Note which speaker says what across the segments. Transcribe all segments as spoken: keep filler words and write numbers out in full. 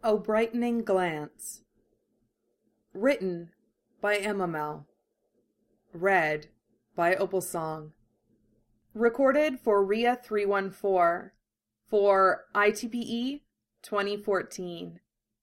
Speaker 1: O Brightening Glance. Written by Emma. Read by Opalsong. Recorded for R I A three one four for I T P E twenty fourteen.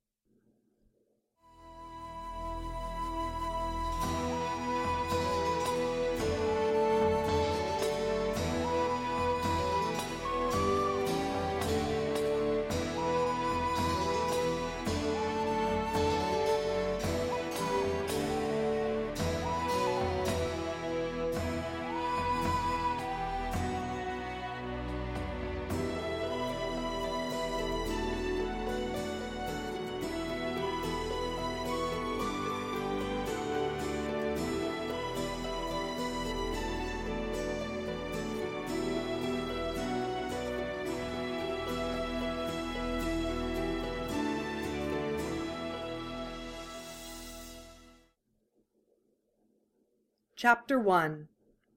Speaker 1: Chapter one.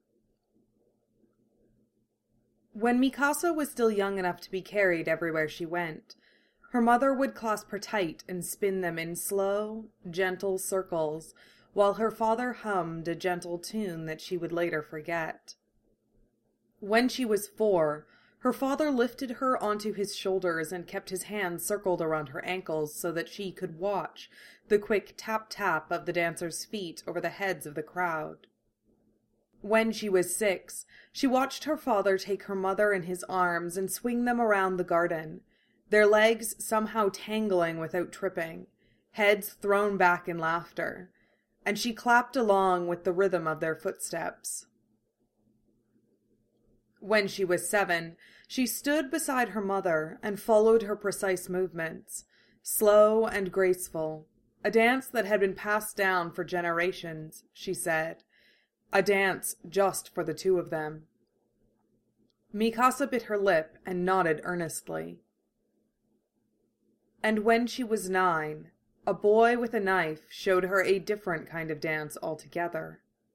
Speaker 1: When Mikasa was still young enough to be carried everywhere she went, her mother would clasp her tight and spin them in slow, gentle circles, while her father hummed a gentle tune that she would later forget. When she was four, her father lifted her onto his shoulders and kept his hands circled around her ankles so that she could watch the quick tap-tap of the dancers' feet over the heads of the crowd. When she was six, she watched her father take her mother in his arms and swing them around the garden, their legs somehow tangling without tripping, heads thrown back in laughter, and she clapped along with the rhythm of their footsteps. When she was seven, she stood beside her mother and followed her precise movements, slow and graceful, a dance that had been passed down for generations, she said. A dance just for the two of them. Mikasa bit her lip and nodded earnestly. And when she was nine, a boy with a knife showed her a different kind of dance altogether.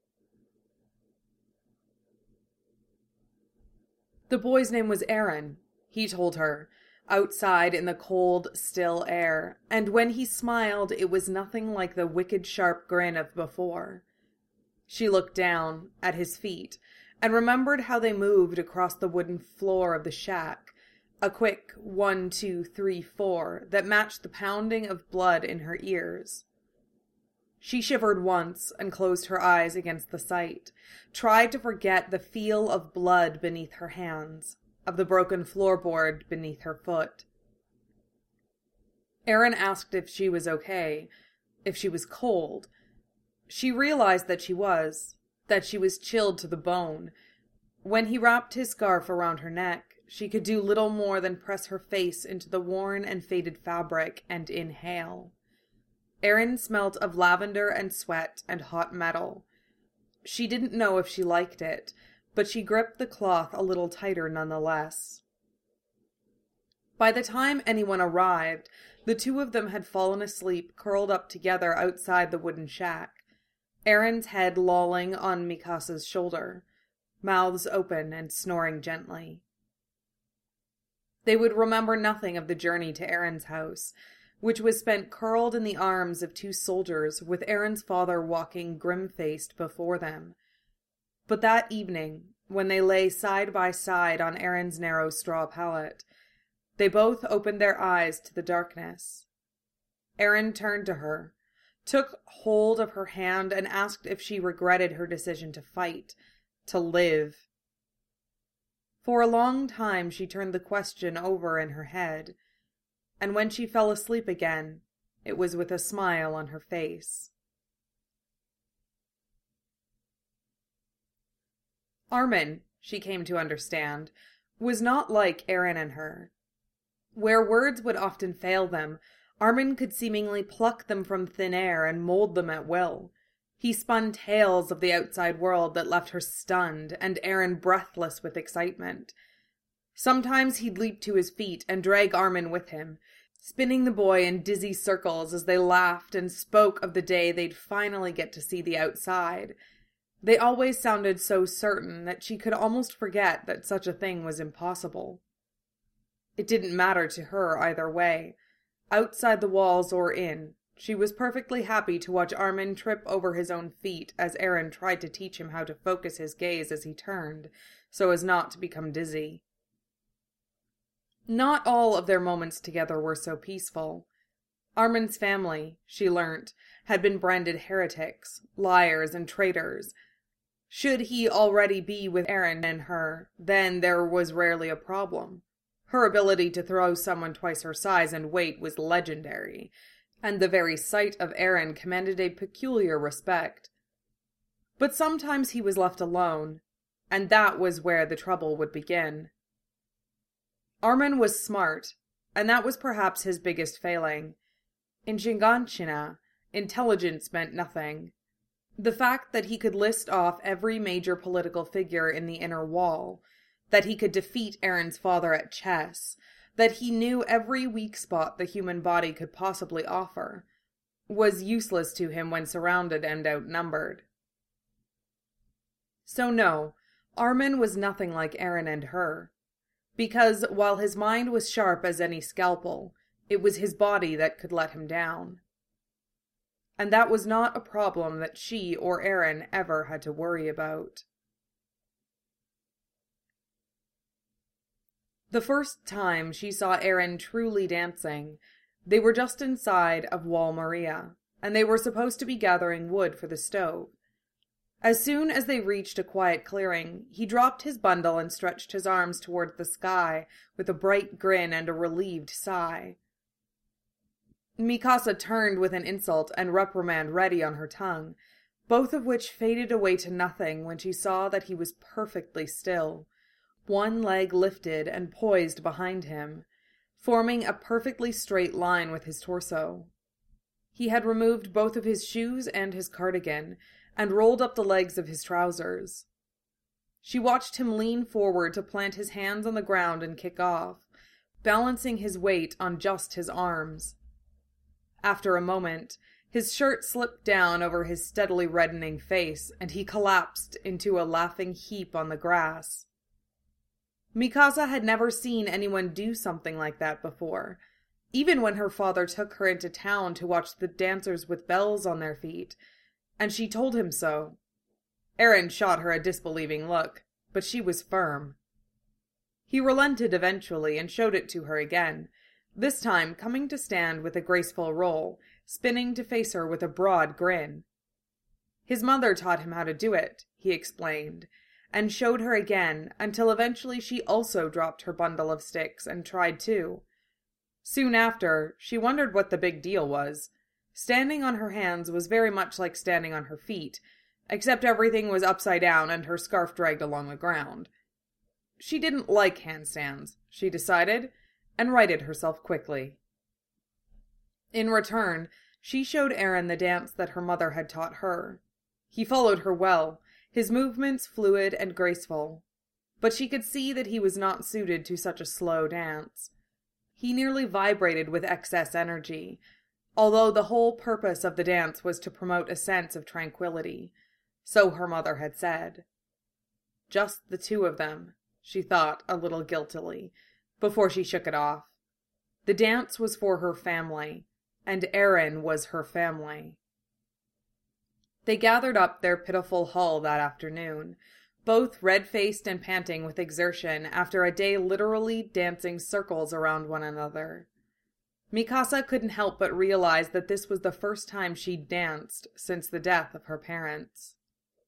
Speaker 1: The boy's name was Eren, he told her, outside in the cold, still air, and when he smiled it was nothing like the wicked sharp grin of before. She looked down, at his feet, and remembered how they moved across the wooden floor of the shack, a quick one, two, three, four that matched the pounding of blood in her ears. She shivered once and closed her eyes against the sight, tried to forget the feel of blood beneath her hands, of the broken floorboard beneath her foot. Eren asked if she was okay, if she was cold. She realized that she was, that she was chilled to the bone. When he wrapped his scarf around her neck, she could do little more than press her face into the worn and faded fabric and inhale. Eren smelt of lavender and sweat and hot metal. She didn't know if she liked it, but she gripped the cloth a little tighter nonetheless. By the time anyone arrived, the two of them had fallen asleep curled up together outside the wooden shack, Eren's head lolling on Mikasa's shoulder, mouths open and snoring gently. They would remember nothing of the journey to Eren's house, which was spent curled in the arms of two soldiers with Eren's father walking grim-faced before them. But that evening, when they lay side by side on Eren's narrow straw pallet, they both opened their eyes to the darkness. Eren turned to her, took hold of her hand and asked if she regretted her decision to fight, to live. For a long time she turned the question over in her head, and when she fell asleep again, it was with a smile on her face. Armin, she came to understand, was not like Eren and her. Where words would often fail them, Armin could seemingly pluck them from thin air and mold them at will. He spun tales of the outside world that left her stunned and Eren breathless with excitement. Sometimes he'd leap to his feet and drag Armin with him, spinning the boy in dizzy circles as they laughed and spoke of the day they'd finally get to see the outside. They always sounded so certain that she could almost forget that such a thing was impossible. It didn't matter to her either way. Outside the walls or in, she was perfectly happy to watch Armin trip over his own feet as Aaron tried to teach him how to focus his gaze as he turned, so as not to become dizzy. Not all of their moments together were so peaceful. Armin's family, she learnt, had been branded heretics, liars, and traitors. Should he already be with Aaron and her, then there was rarely a problem. Her ability to throw someone twice her size and weight was legendary, and the very sight of Aaron commanded a peculiar respect. But sometimes he was left alone, and that was where the trouble would begin. Armin was smart, and that was perhaps his biggest failing. In Shiganshina, intelligence meant nothing. The fact that he could list off every major political figure in the inner wall, that he could defeat Aaron's father at chess, that he knew every weak spot the human body could possibly offer, was useless to him when surrounded and outnumbered. So no, Armin was nothing like Aaron and her, because while his mind was sharp as any scalpel, it was his body that could let him down. And that was not a problem that she or Aaron ever had to worry about. The first time she saw Aaron truly dancing, they were just inside of Wall Maria, and they were supposed to be gathering wood for the stove. As soon as they reached a quiet clearing, he dropped his bundle and stretched his arms toward the sky with a bright grin and a relieved sigh. Mikasa turned with an insult and reprimand ready on her tongue, both of which faded away to nothing when she saw that he was perfectly still, one leg lifted and poised behind him, forming a perfectly straight line with his torso. He had removed both of his shoes and his cardigan, and rolled up the legs of his trousers. She watched him lean forward to plant his hands on the ground and kick off, balancing his weight on just his arms. After a moment, his shirt slipped down over his steadily reddening face, and he collapsed into a laughing heap on the grass. Mikasa had never seen anyone do something like that before, even when her father took her into town to watch the dancers with bells on their feet, and she told him so. Aaron shot her a disbelieving look, but she was firm. He relented eventually and showed it to her again, this time coming to stand with a graceful roll, spinning to face her with a broad grin. His mother taught him how to do it, he explained, and showed her again until eventually she also dropped her bundle of sticks and tried too. Soon after, she wondered what the big deal was. Standing on her hands was very much like standing on her feet, except everything was upside down and her scarf dragged along the ground. She didn't like handstands, she decided, and righted herself quickly. In return, she showed Aaron the dance that her mother had taught her. He followed her well, his movements fluid and graceful, but she could see that he was not suited to such a slow dance. He nearly vibrated with excess energy, although the whole purpose of the dance was to promote a sense of tranquility, so her mother had said. Just the two of them, she thought a little guiltily, before she shook it off. The dance was for her family, and Aaron was her family. They gathered up their pitiful hull that afternoon, both red-faced and panting with exertion after a day literally dancing circles around one another. Mikasa couldn't help but realize that this was the first time she'd danced since the death of her parents.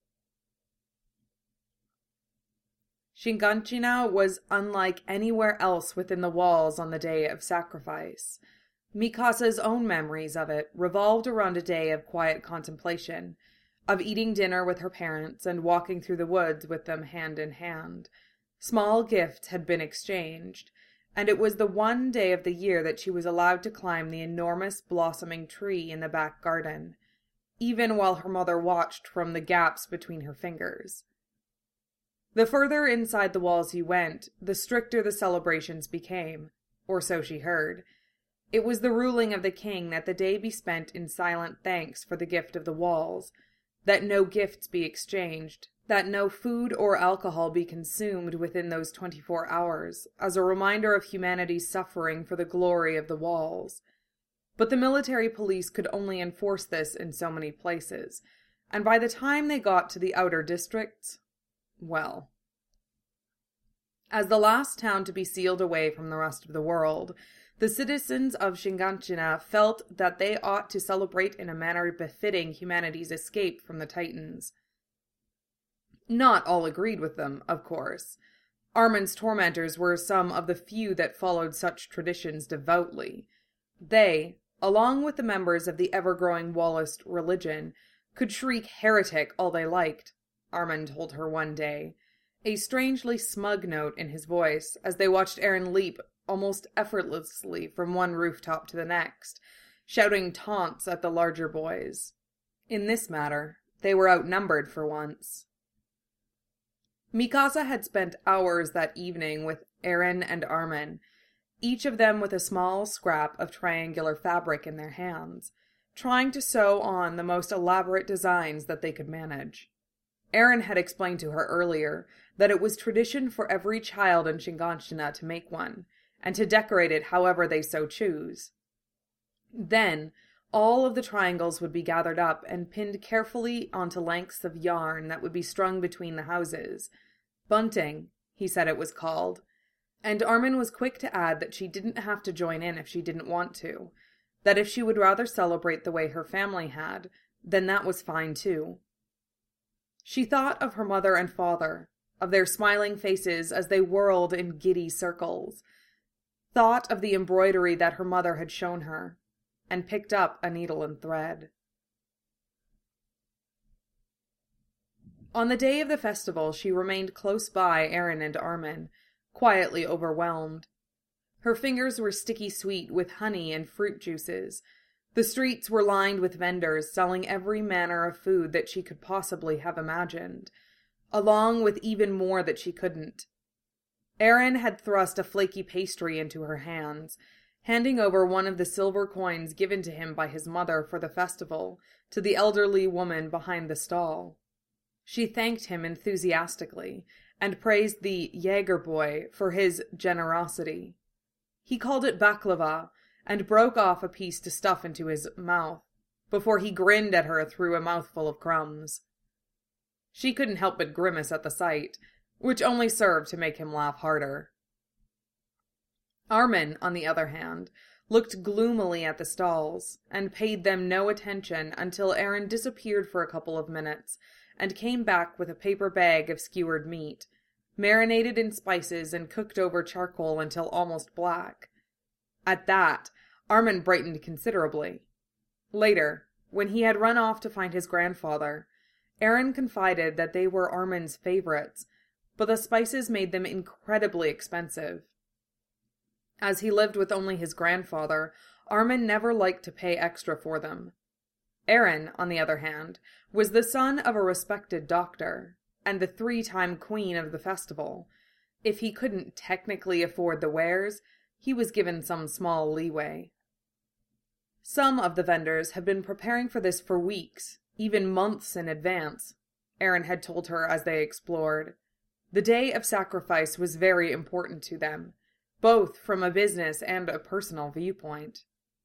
Speaker 1: Shiganshina was unlike anywhere else within the walls on the day of sacrifice. Mikasa's own memories of it revolved around a day of quiet contemplation, of eating dinner with her parents and walking through the woods with them hand in hand. Small gifts had been exchanged, and it was the one day of the year that she was allowed to climb the enormous blossoming tree in the back garden, even while her mother watched from the gaps between her fingers. The further inside the walls he went, the stricter the celebrations became, or so she heard. It was the ruling of the king that the day be spent in silent thanks for the gift of the walls, that no gifts be exchanged, that no food or alcohol be consumed within those twenty-four hours, as a reminder of humanity's suffering for the glory of the walls. But the military police could only enforce this in so many places, and by the time they got to the outer districts, well. As the last town to be sealed away from the rest of the world, the citizens of Shiganshina felt that they ought to celebrate in a manner befitting humanity's escape from the Titans. Not all agreed with them, of course. Armin's tormentors were some of the few that followed such traditions devoutly. They, along with the members of the ever-growing Wallist religion, could shriek heretic all they liked, Armin told her one day, a strangely smug note in his voice as they watched Aaron leap almost effortlessly from one rooftop to the next, shouting taunts at the larger boys. In this matter, they were outnumbered for once. Mikasa had spent hours that evening with Aaron and Armin, each of them with a small scrap of triangular fabric in their hands, trying to sew on the most elaborate designs that they could manage. Aaron had explained to her earlier that it was tradition for every child in Shiganshina to make one, and to decorate it however they so choose. Then, all of the triangles would be gathered up and pinned carefully onto lengths of yarn that would be strung between the houses. Bunting, he said it was called, and Armin was quick to add that she didn't have to join in if she didn't want to, that if she would rather celebrate the way her family had, then that was fine too. She thought of her mother and father, of their smiling faces as they whirled in giddy circles, thought of the embroidery that her mother had shown her, and picked up a needle and thread. On the day of the festival, she remained close by Aaron and Armin, quietly overwhelmed. Her fingers were sticky sweet with honey and fruit juices. The streets were lined with vendors selling every manner of food that she could possibly have imagined, along with even more that she couldn't. Aaron had thrust a flaky pastry into her hands, handing over one of the silver coins given to him by his mother for the festival to the elderly woman behind the stall. She thanked him enthusiastically, and praised the Jaeger boy for his generosity. He called it baklava, and broke off a piece to stuff into his mouth, before he grinned at her through a mouthful of crumbs. She couldn't help but grimace at the sight, which only served to make him laugh harder. Armin, on the other hand, looked gloomily at the stalls, and paid them no attention until Aaron disappeared for a couple of minutes, and came back with a paper bag of skewered meat, marinated in spices and cooked over charcoal until almost black. At that, Armin brightened considerably. Later, when he had run off to find his grandfather, Aaron confided that they were Armin's favorites, but the spices made them incredibly expensive. As he lived with only his grandfather, Armin never liked to pay extra for them. Aaron, on the other hand, was the son of a respected doctor, and the three-time queen of the festival. If he couldn't technically afford the wares, he was given some small leeway. Some of the vendors had been preparing for this for weeks, even months in advance, Aaron had told her as they explored. The day of sacrifice was very important to them, both from a business and a personal viewpoint.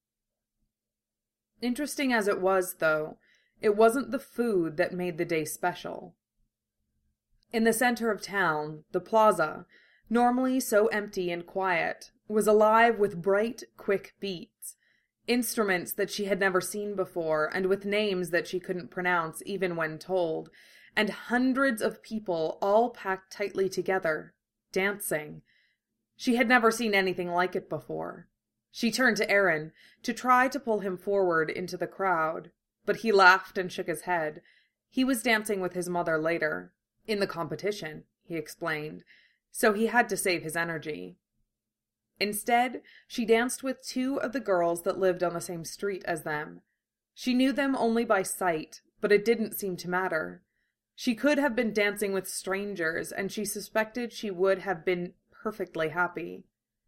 Speaker 1: Interesting as it was, though, it wasn't the food that made the day special. In the center of town, the plaza, normally so empty and quiet, was alive with bright, quick beats, instruments that she had never seen before and with names that she couldn't pronounce even when told, and hundreds of people all packed tightly together, dancing. She had never seen anything like it before. She turned to Aaron to try to pull him forward into the crowd, but he laughed and shook his head. He was dancing with his mother later, in the competition, he explained, so he had to save his energy. Instead, she danced with two of the girls that lived on the same street as them. She knew them only by sight, but it didn't seem to matter. She could have been dancing with strangers, and she suspected she would have been perfectly happy.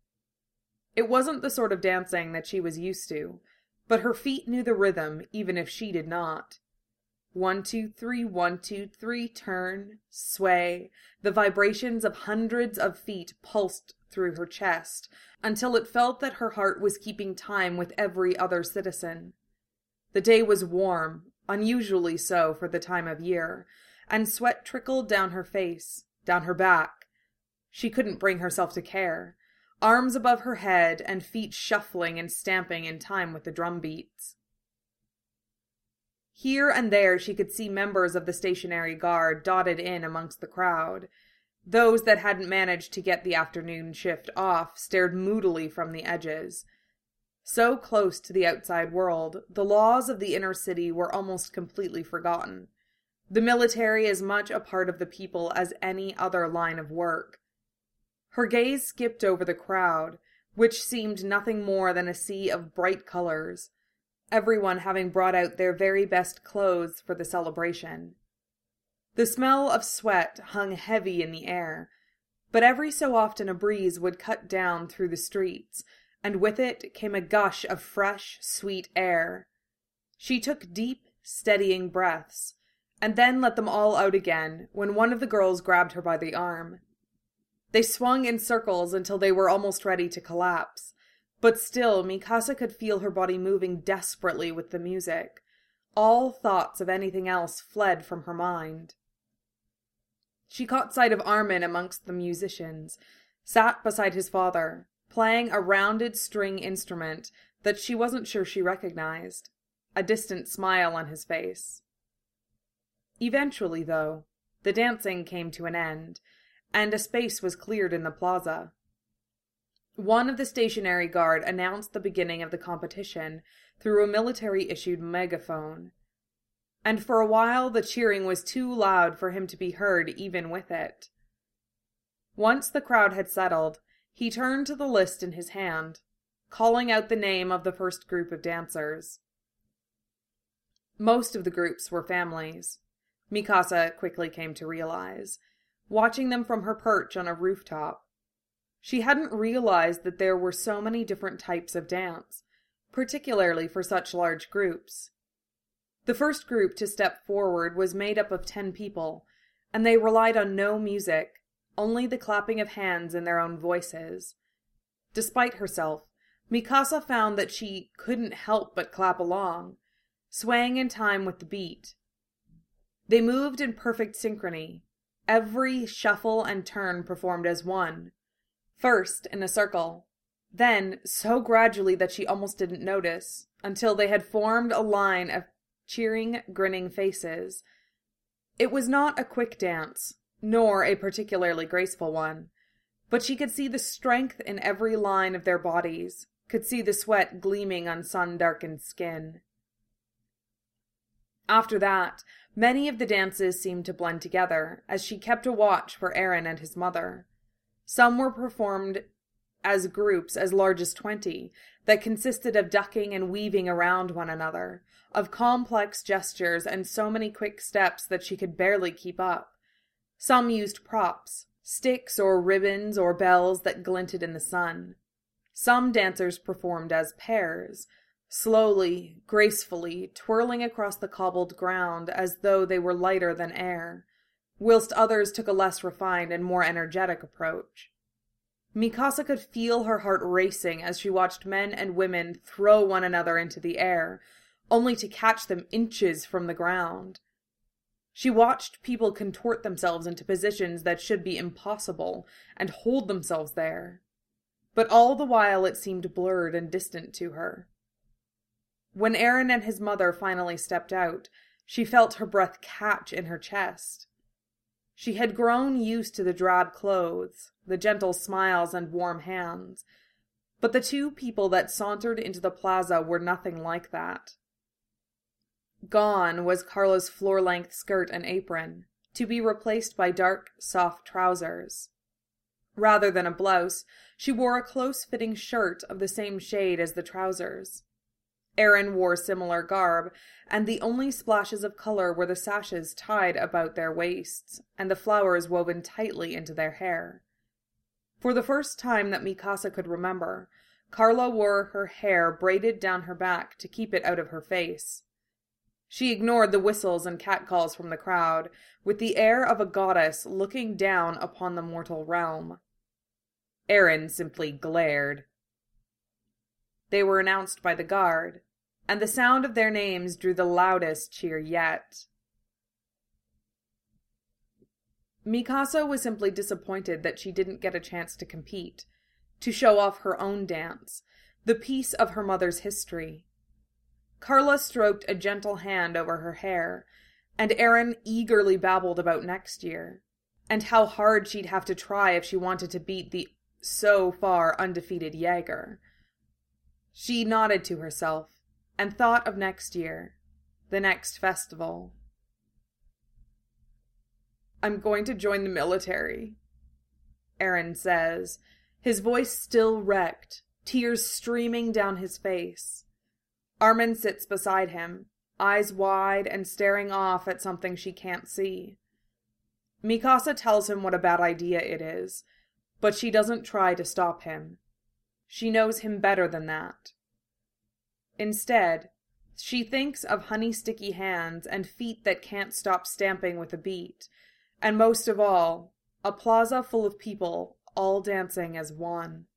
Speaker 1: It wasn't the sort of dancing that she was used to, but her feet knew the rhythm even if she did not. One, two, three, one, two, three, turn, sway. The vibrations of hundreds of feet pulsed through her chest until it felt that her heart was keeping time with every other citizen. The day was warm, unusually so for the time of year, and sweat trickled down her face, down her back. She couldn't bring herself to care, arms above her head and feet shuffling and stamping in time with the drum beats. Here and there she could see members of the stationary guard dotted in amongst the crowd. Those that hadn't managed to get the afternoon shift off stared moodily from the edges. So close to the outside world, the laws of the inner city were almost completely forgotten. The military as much a part of the people as any other line of work. Her gaze skipped over the crowd, which seemed nothing more than a sea of bright colors, everyone having brought out their very best clothes for the celebration. The smell of sweat hung heavy in the air, but every so often a breeze would cut down through the streets, and with it came a gush of fresh, sweet air. She took deep, steadying breaths, and then let them all out again when one of the girls grabbed her by the arm. They swung in circles until they were almost ready to collapse, but still Mikasa could feel her body moving desperately with the music. All thoughts of anything else fled from her mind. She caught sight of Armin amongst the musicians, sat beside his father, playing a rounded string instrument that she wasn't sure she recognized, a distant smile on his face. Eventually, though, the dancing came to an end, and a space was cleared in the plaza. One of the stationary guard announced the beginning of the competition through a military-issued megaphone, and for a while the cheering was too loud for him to be heard even with it. Once the crowd had settled, he turned to the list in his hand, calling out the name of the first group of dancers. Most of the groups were families, Mikasa quickly came to realize, watching them from her perch on a rooftop. She hadn't realized that there were so many different types of dance, particularly for such large groups. The first group to step forward was made up of ten people, and they relied on no music, only the clapping of hands in their own voices. Despite herself, Mikasa found that she couldn't help but clap along, swaying in time with the beat. They moved in perfect synchrony, every shuffle and turn performed as one, first in a circle, then so gradually that she almost didn't notice, until they had formed a line of cheering, grinning faces. It was not a quick dance, nor a particularly graceful one, but she could see the strength in every line of their bodies, could see the sweat gleaming on sun-darkened skin. After that, many of the dances seemed to blend together, as she kept a watch for Eren and his mother. Some were performed as groups as large as twenty, that consisted of ducking and weaving around one another, of complex gestures and so many quick steps that she could barely keep up. Some used props, sticks or ribbons or bells that glinted in the sun. Some dancers performed as pairs, slowly, gracefully, twirling across the cobbled ground as though they were lighter than air, whilst others took a less refined and more energetic approach. Mikasa could feel her heart racing as she watched men and women throw one another into the air, only to catch them inches from the ground. She watched people contort themselves into positions that should be impossible, and hold themselves there. But all the while it seemed blurred and distant to her. When Eren and his mother finally stepped out, she felt her breath catch in her chest. She had grown used to the drab clothes, the gentle smiles and warm hands, but the two people that sauntered into the plaza were nothing like that. Gone was Carla's floor-length skirt and apron, to be replaced by dark, soft trousers. Rather than a blouse, she wore a close-fitting shirt of the same shade as the trousers. Eren wore similar garb, and the only splashes of color were the sashes tied about their waists, and the flowers woven tightly into their hair. For the first time that Mikasa could remember, Carla wore her hair braided down her back to keep it out of her face. She ignored the whistles and catcalls from the crowd, with the air of a goddess looking down upon the mortal realm. Aaron simply glared. They were announced by the guard, and the sound of their names drew the loudest cheer yet. Mikasa was simply disappointed that she didn't get a chance to compete, to show off her own dance, the piece of her mother's history. Carla stroked a gentle hand over her hair, and Aaron eagerly babbled about next year, and how hard she'd have to try if she wanted to beat the so far undefeated Jaeger. She nodded to herself, and thought of next year, the next festival. "I'm going to join the military," Aaron says, his voice still wrecked, tears streaming down his face. Armin sits beside him, eyes wide and staring off at something she can't see. Mikasa tells him what a bad idea it is, but she doesn't try to stop him. She knows him better than that. Instead, she thinks of honey-sticky hands and feet that can't stop stamping with a beat, and most of all, a plaza full of people all dancing as one.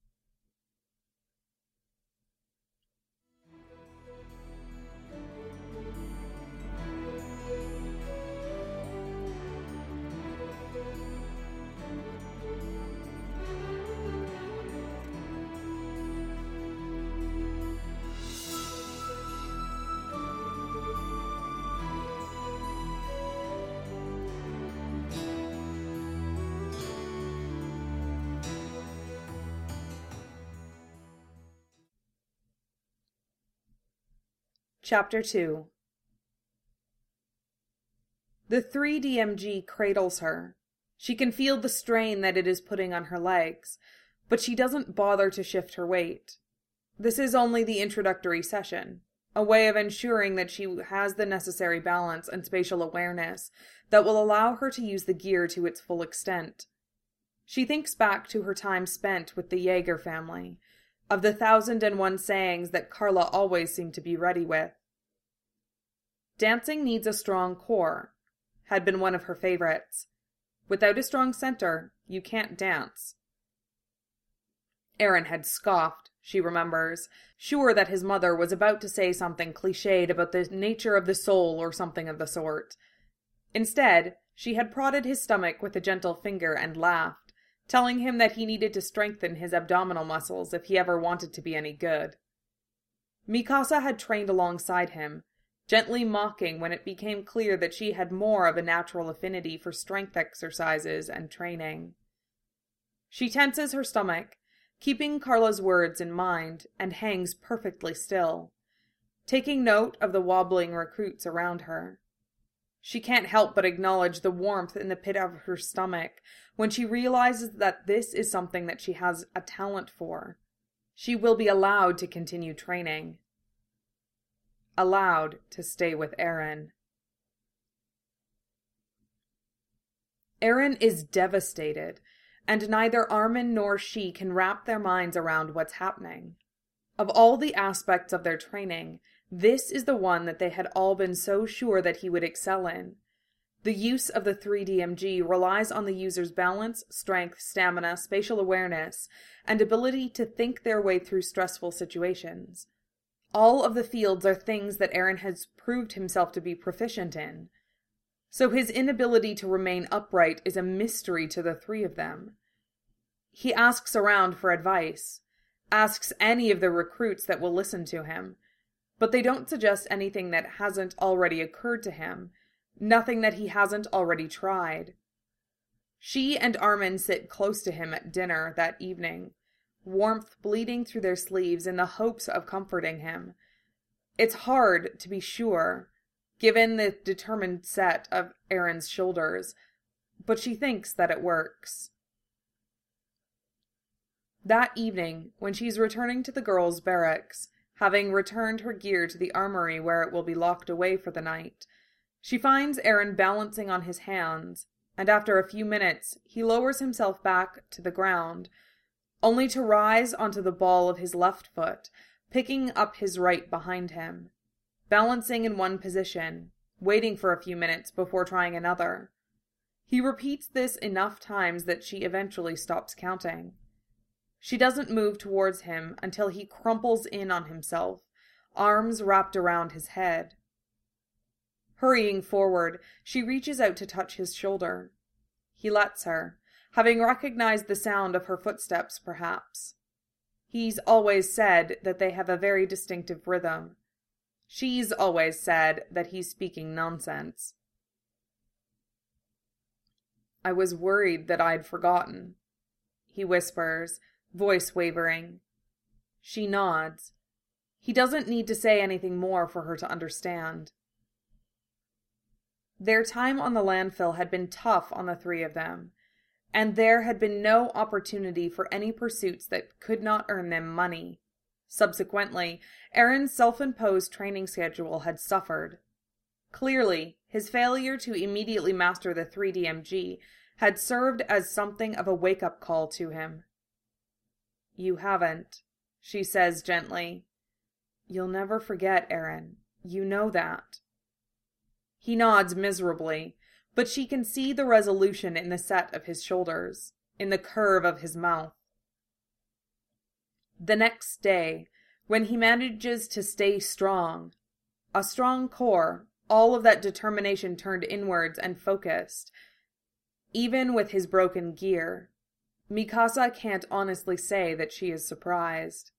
Speaker 1: Chapter two. The three D M G cradles her. She can feel the strain that it is putting on her legs, but she doesn't bother to shift her weight. This is only the introductory session, a way of ensuring that she has the necessary balance and spatial awareness that will allow her to use the gear to its full extent. She thinks back to her time spent with the Jaeger family, of the thousand and one sayings that Carla always seemed to be ready with. Dancing needs a strong core, had been one of her favorites. Without a strong center, you can't dance. Aaron had scoffed, she remembers, sure that his mother was about to say something cliched about the nature of the soul or something of the sort. Instead, she had prodded his stomach with a gentle finger and laughed, telling him that he needed to strengthen his abdominal muscles if he ever wanted to be any good. Mikasa had trained alongside him, gently mocking when it became clear that she had more of a natural affinity for strength exercises and training. She tenses her stomach, keeping Carla's words in mind, and hangs perfectly still, taking note of the wobbling recruits around her. She can't help but acknowledge the warmth in the pit of her stomach when she realizes that this is something that she has a talent for. She will be allowed to continue training. Allowed to stay with Aaron. Aaron is devastated, and neither Armin nor she can wrap their minds around what's happening. Of all the aspects of their training, this is the one that they had all been so sure that he would excel in. The use of the three D M G relies on the user's balance, strength, stamina, spatial awareness, and ability to think their way through stressful situations. All of the fields are things that Aaron has proved himself to be proficient in. So his inability to remain upright is a mystery to the three of them. He asks around for advice, asks any of the recruits that will listen to him, but they don't suggest anything that hasn't already occurred to him, nothing that he hasn't already tried. She and Armin sit close to him at dinner that evening, warmth bleeding through their sleeves in the hopes of comforting him. It's hard, to be sure, given the determined set of Aaron's shoulders, but she thinks that it works. That evening, when she's returning to the girls' barracks, having returned her gear to the armory where it will be locked away for the night, she finds Aaron balancing on his hands, and after a few minutes, he lowers himself back to the ground, only to rise onto the ball of his left foot, picking up his right behind him, balancing in one position, waiting for a few minutes before trying another. He repeats this enough times that she eventually stops counting. She doesn't move towards him until he crumples in on himself, arms wrapped around his head. Hurrying forward, she reaches out to touch his shoulder. He lets her, having recognized the sound of her footsteps, perhaps. He's always said that they have a very distinctive rhythm. She's always said that he's speaking nonsense. "I was worried that I'd forgotten," he whispers, voice wavering. She nods. He doesn't need to say anything more for her to understand. Their time on the landfill had been tough on the three of them, and there had been no opportunity for any pursuits that could not earn them money. Subsequently, Aaron's self-imposed training schedule had suffered. Clearly, his failure to immediately master the three D M G had served as something of a wake-up call to him. "You haven't," she says gently. "You'll never forget, Aaron. You know that." He nods miserably, but she can see the resolution in the set of his shoulders, in the curve of his mouth. The next day, when he manages to stay strong, a strong core, all of that determination turned inwards and focused, even with his broken gear, Mikasa can't honestly say that she is surprised.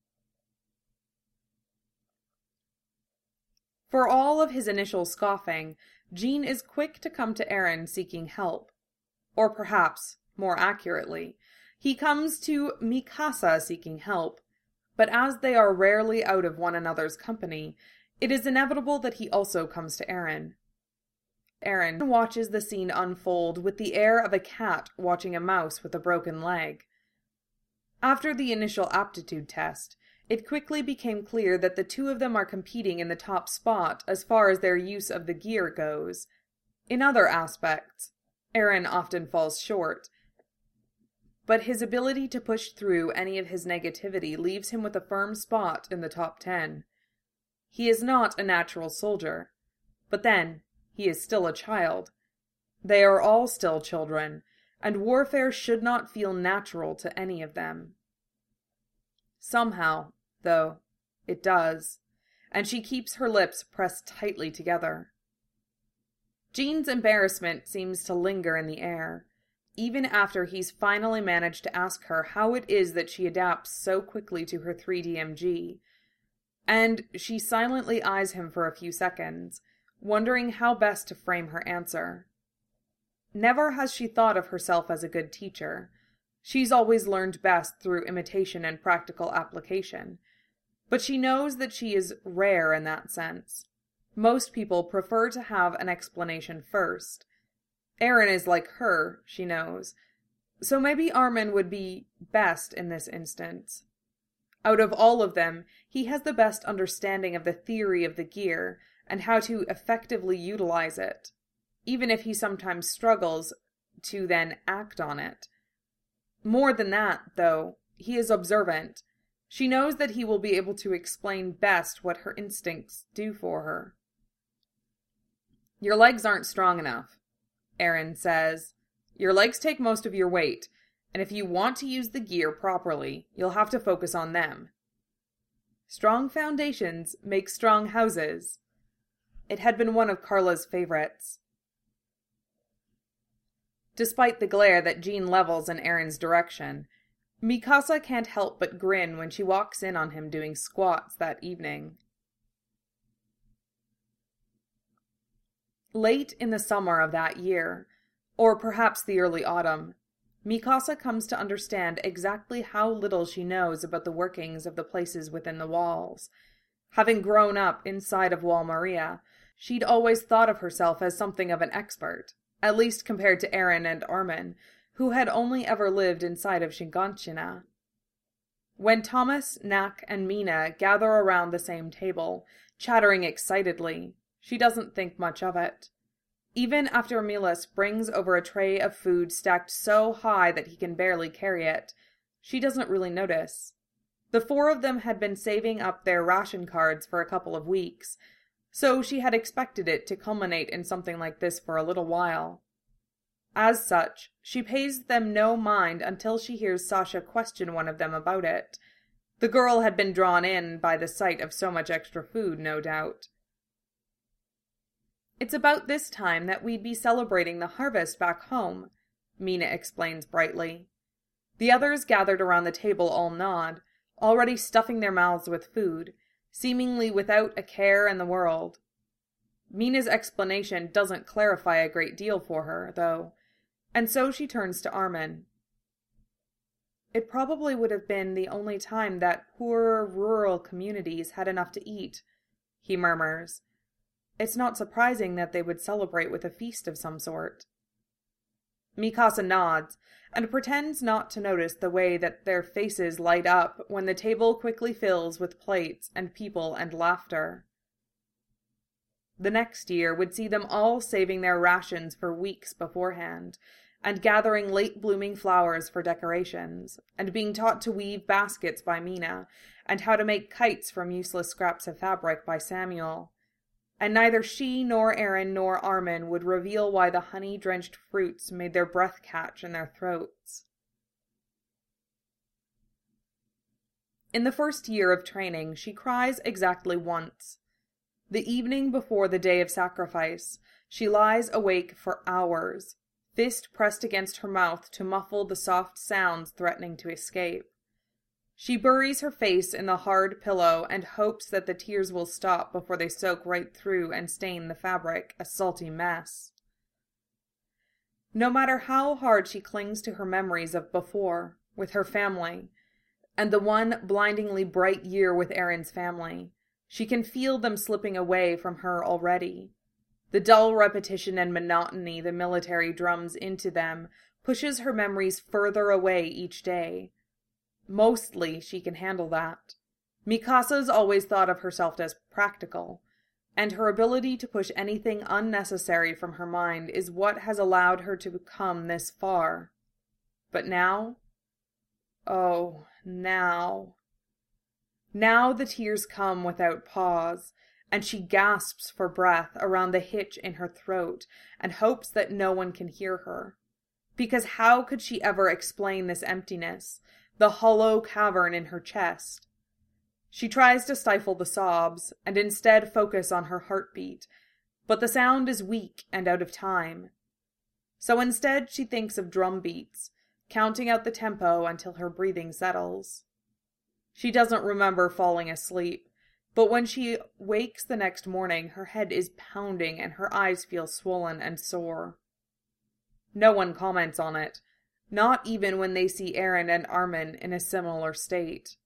Speaker 1: For all of his initial scoffing, Jean is quick to come to Aaron seeking help. Or perhaps, more accurately, he comes to Mikasa seeking help, but as they are rarely out of one another's company, it is inevitable that he also comes to Aaron. Aaron watches the scene unfold with the air of a cat watching a mouse with a broken leg. After the initial aptitude test, it quickly became clear that the two of them are competing in the top spot as far as their use of the gear goes. In other aspects, Aaron often falls short, but his ability to push through any of his negativity leaves him with a firm spot in the top ten. He is not a natural soldier, but then, he is still a child. They are all still children, and warfare should not feel natural to any of them. Somehow, though, it does, and she keeps her lips pressed tightly together. Jean's embarrassment seems to linger in the air, even after he's finally managed to ask her how it is that she adapts so quickly to her three D M G, and she silently eyes him for a few seconds, wondering how best to frame her answer. Never has she thought of herself as a good teacher. She's always learned best through imitation and practical application. But she knows that she is rare in that sense. Most people prefer to have an explanation first. Aaron is like her, she knows. So maybe Armin would be best in this instance. Out of all of them, he has the best understanding of the theory of the gear and how to effectively utilize it, even if he sometimes struggles to then act on it. More than that, though, he is observant. She knows that he will be able to explain best what her instincts do for her. "Your legs aren't strong enough," Aaron says. "Your legs take most of your weight, and if you want to use the gear properly, you'll have to focus on them. Strong foundations make strong houses." It had been one of Carla's favorites. Despite the glare that Jean levels in Aaron's direction, Mikasa can't help but grin when she walks in on him doing squats that evening. Late in the summer of that year, or perhaps the early autumn, Mikasa comes to understand exactly how little she knows about the workings of the places within the walls. Having grown up inside of Wall Maria, she'd always thought of herself as something of an expert, at least compared to Aaron and Armin, who had only ever lived inside of Shiganshina. When Thomas, Nak, and Mina gather around the same table, chattering excitedly, she doesn't think much of it. Even after Milas brings over a tray of food stacked so high that he can barely carry it, she doesn't really notice. The four of them had been saving up their ration cards for a couple of weeks, so she had expected it to culminate in something like this for a little while. As such, she pays them no mind until she hears Sasha question one of them about it. The girl had been drawn in by the sight of so much extra food, no doubt. "It's about this time that we'd be celebrating the harvest back home," Mina explains brightly. The others gathered around the table all nod, already stuffing their mouths with food, seemingly without a care in the world. Mina's explanation doesn't clarify a great deal for her, though, and so she turns to Armin. "It probably would have been the only time that poorer rural communities had enough to eat," he murmurs. "It's not surprising that they would celebrate with a feast of some sort." Mikasa nods, and pretends not to notice the way that their faces light up when the table quickly fills with plates and people and laughter. The next year would see them all saving their rations for weeks beforehand, and gathering late-blooming flowers for decorations, and being taught to weave baskets by Mina, and how to make kites from useless scraps of fabric by Samuel. And neither she nor Eren nor Armin would reveal why the honey-drenched fruits made their breath catch in their throats. In the first year of training, she cries exactly once. The evening before the day of sacrifice, she lies awake for hours, fist pressed against her mouth to muffle the soft sounds threatening to escape. She buries her face in the hard pillow and hopes that the tears will stop before they soak right through and stain the fabric a salty mess. No matter how hard she clings to her memories of before, with her family, and the one blindingly bright year with Eren's family, she can feel them slipping away from her already. The dull repetition and monotony the military drums into them pushes her memories further away each day. Mostly she can handle that. Mikasa's always thought of herself as practical, and her ability to push anything unnecessary from her mind is what has allowed her to come this far. But now? Oh, now. Now the tears come without pause, and she gasps for breath around the hitch in her throat and hopes that no one can hear her. Because how could she ever explain this emptiness, the hollow cavern in her chest? She tries to stifle the sobs, and instead focus on her heartbeat, but the sound is weak and out of time. So instead she thinks of drum beats, counting out the tempo until her breathing settles. She doesn't remember falling asleep, but when she wakes the next morning, her head is pounding and her eyes feel swollen and sore. No one comments on it, not even when they see Eren and Armin in a similar state.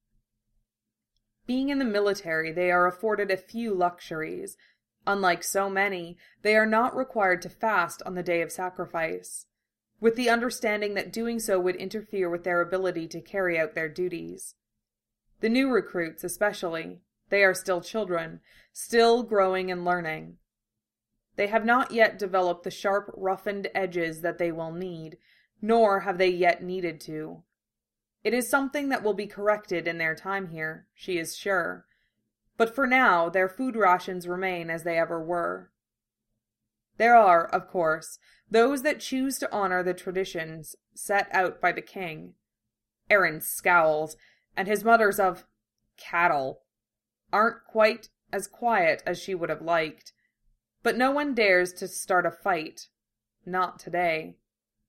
Speaker 1: Being in the military, they are afforded a few luxuries. Unlike so many, they are not required to fast on the day of sacrifice, with the understanding that doing so would interfere with their ability to carry out their duties. The new recruits especially, they are still children, still growing and learning. They have not yet developed the sharp, roughened edges that they will need, nor have they yet needed to. It is something that will be corrected in their time here, she is sure, but for now their food rations remain as they ever were. There are, of course, those that choose to honor the traditions set out by the king. Eren scowls, and his mutters of cattle aren't quite as quiet as she would have liked, but no one dares to start a fight. Not today.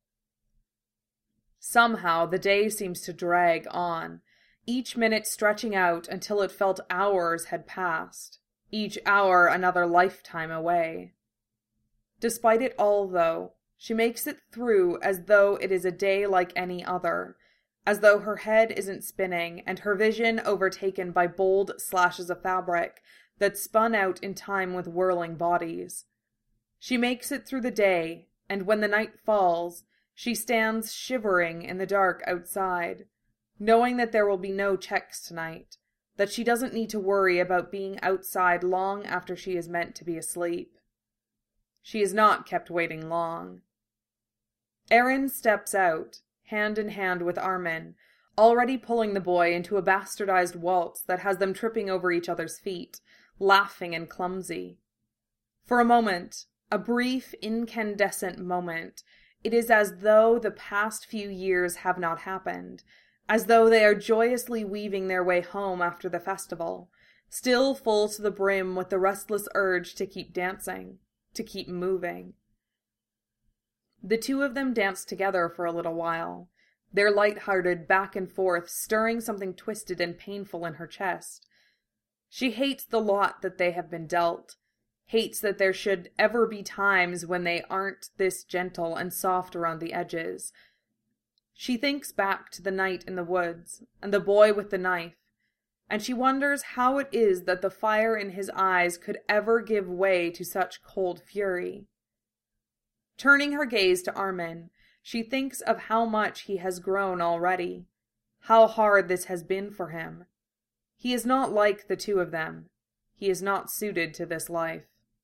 Speaker 1: Somehow the day seems to drag on, each minute stretching out until it felt hours had passed, each hour another lifetime away. Despite it all, though, she makes it through as though it is a day like any other, as though her head isn't spinning and her vision overtaken by bold slashes of fabric that spun out in time with whirling bodies. She makes it through the day, and when the night falls, she stands shivering in the dark outside, knowing that there will be no checks tonight, that she doesn't need to worry about being outside long after she is meant to be asleep. She is not kept waiting long. Eren steps out, hand in hand with Armin, already pulling the boy into a bastardized waltz that has them tripping over each other's feet, laughing and clumsy. For a moment, a brief, incandescent moment, It is as though the past few years have not happened, as though they are joyously weaving their way home after the festival, still full to the brim with the restless urge to keep dancing, to keep moving. The two of them danced together for a little while, their light-hearted back and forth stirring something twisted and painful in her chest. She hates the lot that they have been dealt, hates that there should ever be times when they aren't this gentle and soft around the edges. She thinks back to the night in the woods, and the boy with the knife, and she wonders how it is that the fire in his eyes could ever give way to such cold fury. Turning her gaze to Armin, she thinks of how much he has grown already, how hard this has been for him. He is not like the two of them. He is not suited to this life.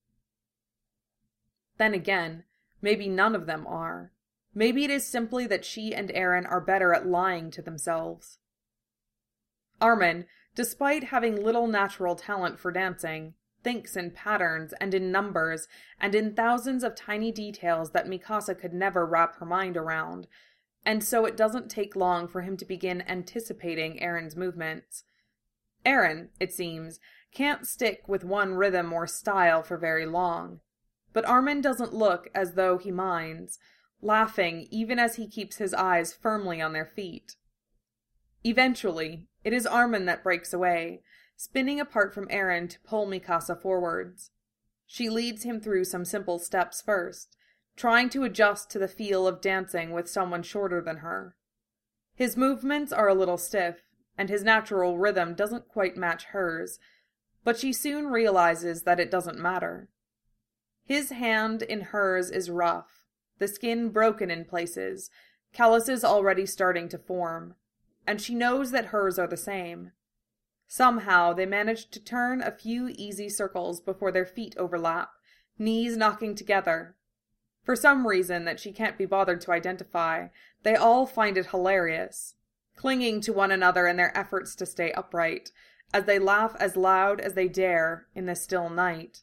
Speaker 1: Then again, maybe none of them are. Maybe it is simply that she and Aaron are better at lying to themselves. Armin, despite having little natural talent for dancing, thinks in patterns and in numbers and in thousands of tiny details that Mikasa could never wrap her mind around, and so it doesn't take long for him to begin anticipating Aaron's movements. Aaron, it seems, can't stick with one rhythm or style for very long, but Armin doesn't look as though he minds, laughing even as he keeps his eyes firmly on their feet. Eventually, it is Armin that breaks away, spinning apart from Aaron to pull Mikasa forwards. She leads him through some simple steps first, trying to adjust to the feel of dancing with someone shorter than her. His movements are a little stiff, and his natural rhythm doesn't quite match hers, but she soon realizes that it doesn't matter. His hand in hers is rough, the skin broken in places, calluses already starting to form, and she knows that hers are the same. Somehow they manage to turn a few easy circles before their feet overlap, knees knocking together. For some reason that she can't be bothered to identify, they all find it hilarious, clinging to one another in their efforts to stay upright, as they laugh as loud as they dare in the still night.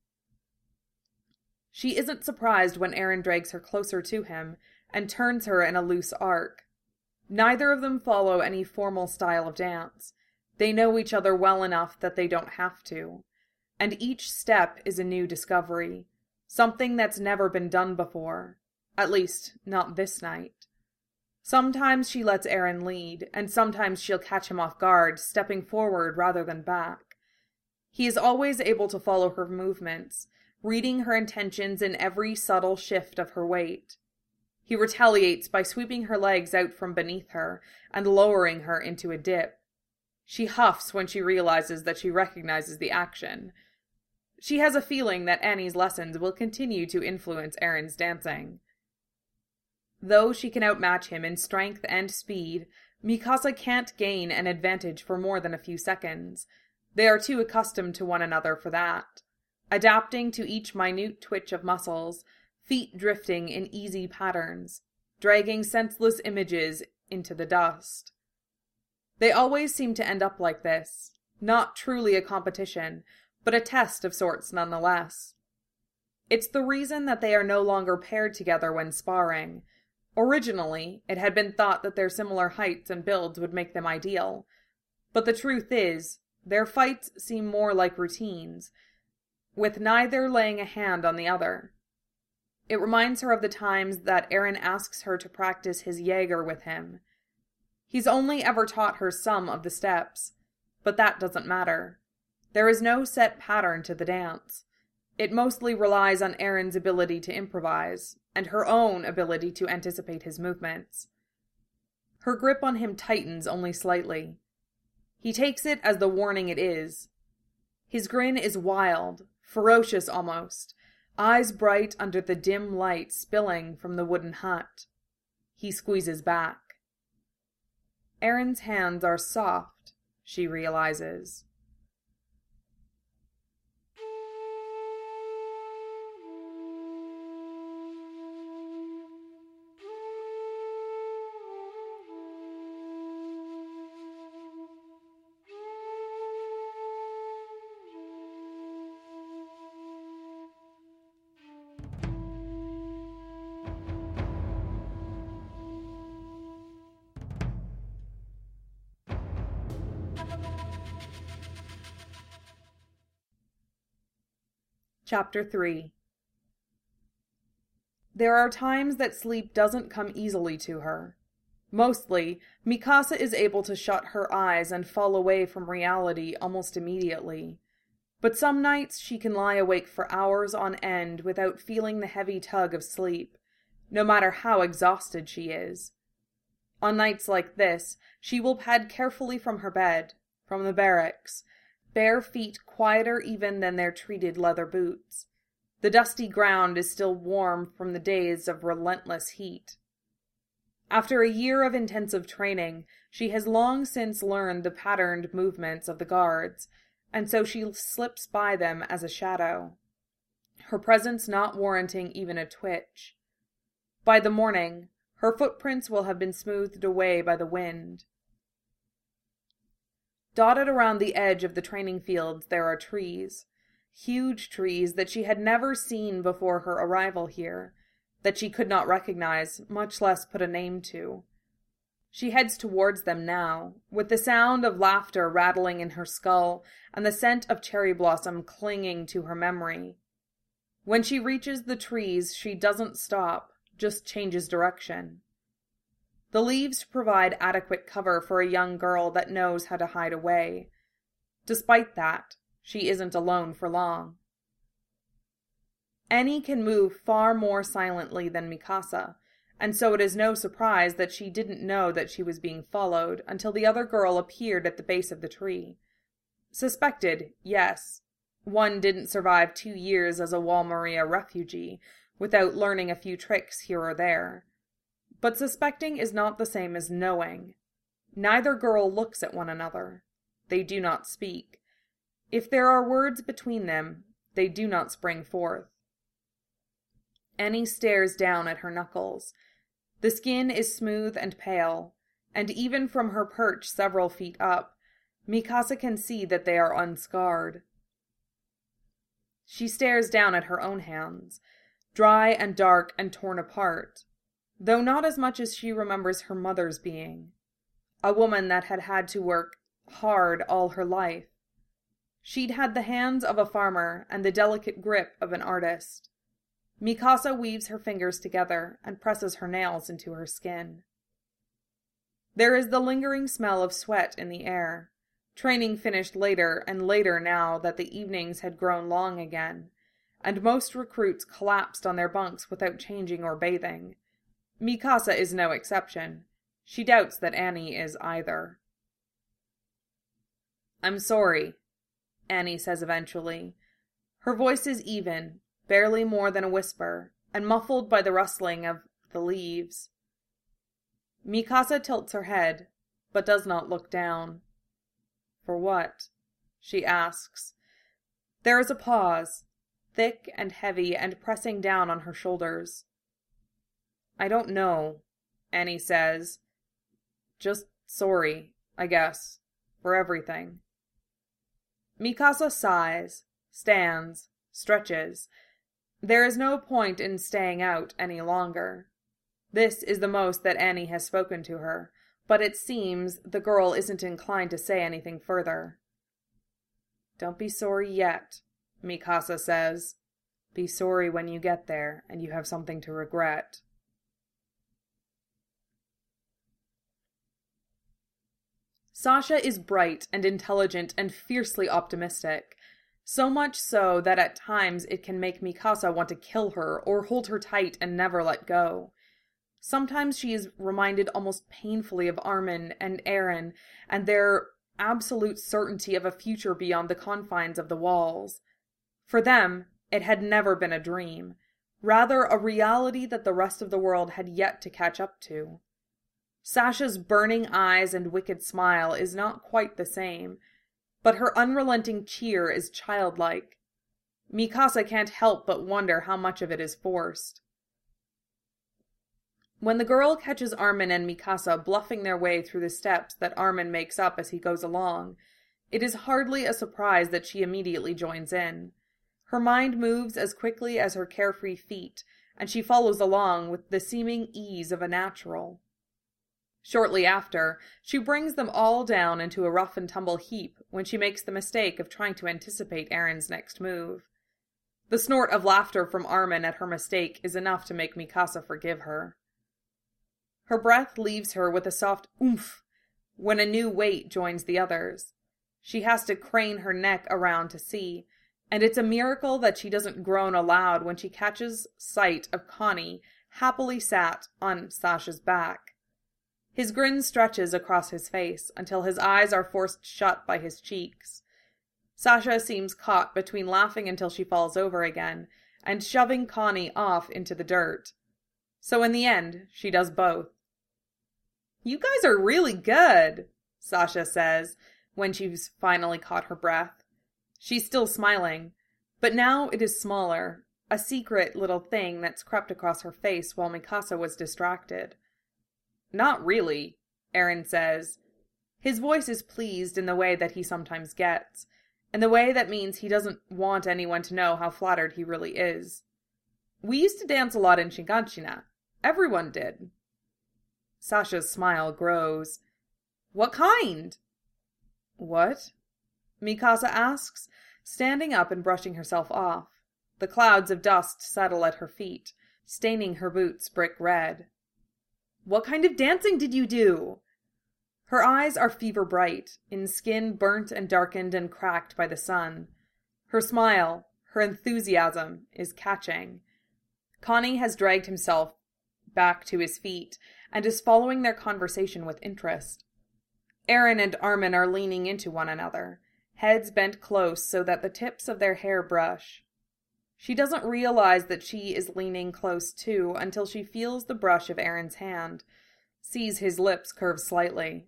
Speaker 1: She isn't surprised when Aaron drags her closer to him and turns her in a loose arc. Neither of them follow any formal style of dance. They know each other well enough that they don't have to, and each step is a new discovery, something that's never been done before, at least not this night. Sometimes she lets Aaron lead, and sometimes she'll catch him off guard, stepping forward rather than back. He is always able to follow her movements, reading her intentions in every subtle shift of her weight. He retaliates by sweeping her legs out from beneath her and lowering her into a dip. She huffs when she realizes that she recognizes the action. She has a feeling that Annie's lessons will continue to influence Aaron's dancing. Though she can outmatch him in strength and speed, Mikasa can't gain an advantage for more than a few seconds. They are too accustomed to one another for that, adapting to each minute twitch of muscles, feet drifting in easy patterns, dragging senseless images into the dust. They always seem to end up like this, not truly a competition, but a test of sorts nonetheless. It's the reason that they are no longer paired together when sparring. Originally, it had been thought that their similar heights and builds would make them ideal, but the truth is, their fights seem more like routines, with neither laying a hand on the other. It reminds her of the times that Aaron asks her to practice his Jaeger with him. He's only ever taught her some of the steps, but that doesn't matter. There is no set pattern to the dance. It mostly relies on Aaron's ability to improvise, and her own ability to anticipate his movements. Her grip on him tightens only slightly. He takes it as the warning it is. His grin is wild, ferocious almost, eyes bright under the dim light spilling from the wooden hut. He squeezes back. Aaron's hands are soft, she realizes. Chapter three. There are times that sleep doesn't come easily to her. Mostly, Mikasa is able to shut her eyes and fall away from reality almost immediately. But some nights she can lie awake for hours on end without feeling the heavy tug of sleep, no matter how exhausted she is. On nights like this, she will pad carefully from her bed, from the barracks, bare feet quieter even than their treated leather boots. The dusty ground is still warm from the days of relentless heat. After a year of intensive training, she has long since learned the patterned movements of the guards, and so she slips by them as a shadow, her presence not warranting even a twitch. By the morning, her footprints will have been smoothed away by the wind. Dotted around the edge of the training fields there are trees, huge trees that she had never seen before her arrival here, that she could not recognize, much less put a name to. She heads towards them now, with the sound of laughter rattling in her skull and the scent of cherry blossom clinging to her memory. When she reaches the trees, she doesn't stop, just changes direction. The leaves provide adequate cover for a young girl that knows how to hide away. Despite that, she isn't alone for long. Annie can move far more silently than Mikasa, and so it is no surprise that she didn't know that she was being followed until the other girl appeared at the base of the tree. Suspected, yes. One didn't survive two years as a Wall Maria refugee without learning a few tricks here or there. But suspecting is not the same as knowing. Neither girl looks at one another. They do not speak. If there are words between them, they do not spring forth. Annie stares down at her knuckles. The skin is smooth and pale, and even from her perch several feet up, Mikasa can see that they are unscarred. She stares down at her own hands, dry and dark and torn apart, though not as much as she remembers her mother's being, a woman that had had to work hard all her life. She'd had the hands of a farmer and the delicate grip of an artist. Mikasa weaves her fingers together and presses her nails into her skin. There is the lingering smell of sweat in the air. Training finished later and later now that the evenings had grown long again, and most recruits collapsed on their bunks without changing or bathing. Mikasa is no exception. She doubts that Annie is either. "I'm sorry," Annie says eventually. Her voice is even, barely more than a whisper, and muffled by the rustling of the leaves. Mikasa tilts her head, but does not look down. "For what?" she asks. There is a pause, thick and heavy and pressing down on her shoulders. "I don't know," Annie says. "Just sorry, I guess, for everything." Mikasa sighs, stands, stretches. There is no point in staying out any longer. This is the most that Annie has spoken to her, but it seems the girl isn't inclined to say anything further. "Don't be sorry yet," Mikasa says. "Be sorry when you get there and you have something to regret." Sasha is bright and intelligent and fiercely optimistic. So much so that at times it can make Mikasa want to kill her or hold her tight and never let go. Sometimes she is reminded almost painfully of Armin and Eren and their absolute certainty of a future beyond the confines of the walls. For them, it had never been a dream, rather a reality that the rest of the world had yet to catch up to. Sasha's burning eyes and wicked smile is not quite the same, but her unrelenting cheer is childlike. Mikasa can't help but wonder how much of it is forced. When the girl catches Armin and Mikasa bluffing their way through the steps that Armin makes up as he goes along, it is hardly a surprise that she immediately joins in. Her mind moves as quickly as her carefree feet, and she follows along with the seeming ease of a natural. Shortly after, she brings them all down into a rough and tumble heap when she makes the mistake of trying to anticipate Eren's next move. The snort of laughter from Armin at her mistake is enough to make Mikasa forgive her. Her breath leaves her with a soft oomph when a new weight joins the others. She has to crane her neck around to see, and it's a miracle that she doesn't groan aloud when she catches sight of Connie happily sat on Sasha's back. His grin stretches across his face until his eyes are forced shut by his cheeks. Sasha seems caught between laughing until she falls over again and shoving Connie off into the dirt. So in the end, she does both. "You guys are really good," Sasha says when she's finally caught her breath. She's still smiling, but now it is smaller, a secret little thing that's crept across her face while Mikasa was distracted. "Not really," Eren says. His voice is pleased in the way that he sometimes gets, in the way that means he doesn't want anyone to know how flattered he really is. "We used to dance a lot in Shiganshina. Everyone did." Sasha's smile grows. "What kind?" "What?" Mikasa asks, standing up and brushing herself off. The clouds of dust settle at her feet, staining her boots brick red. "What kind of dancing did you do?" Her eyes are fever bright, in skin burnt and darkened and cracked by the sun. Her smile, her enthusiasm, is catching. Connie has dragged himself back to his feet and is following their conversation with interest. Eren and Armin are leaning into one another, heads bent close so that the tips of their hair brush. She doesn't realize that she is leaning close too until she feels the brush of Eren's hand, sees his lips curve slightly.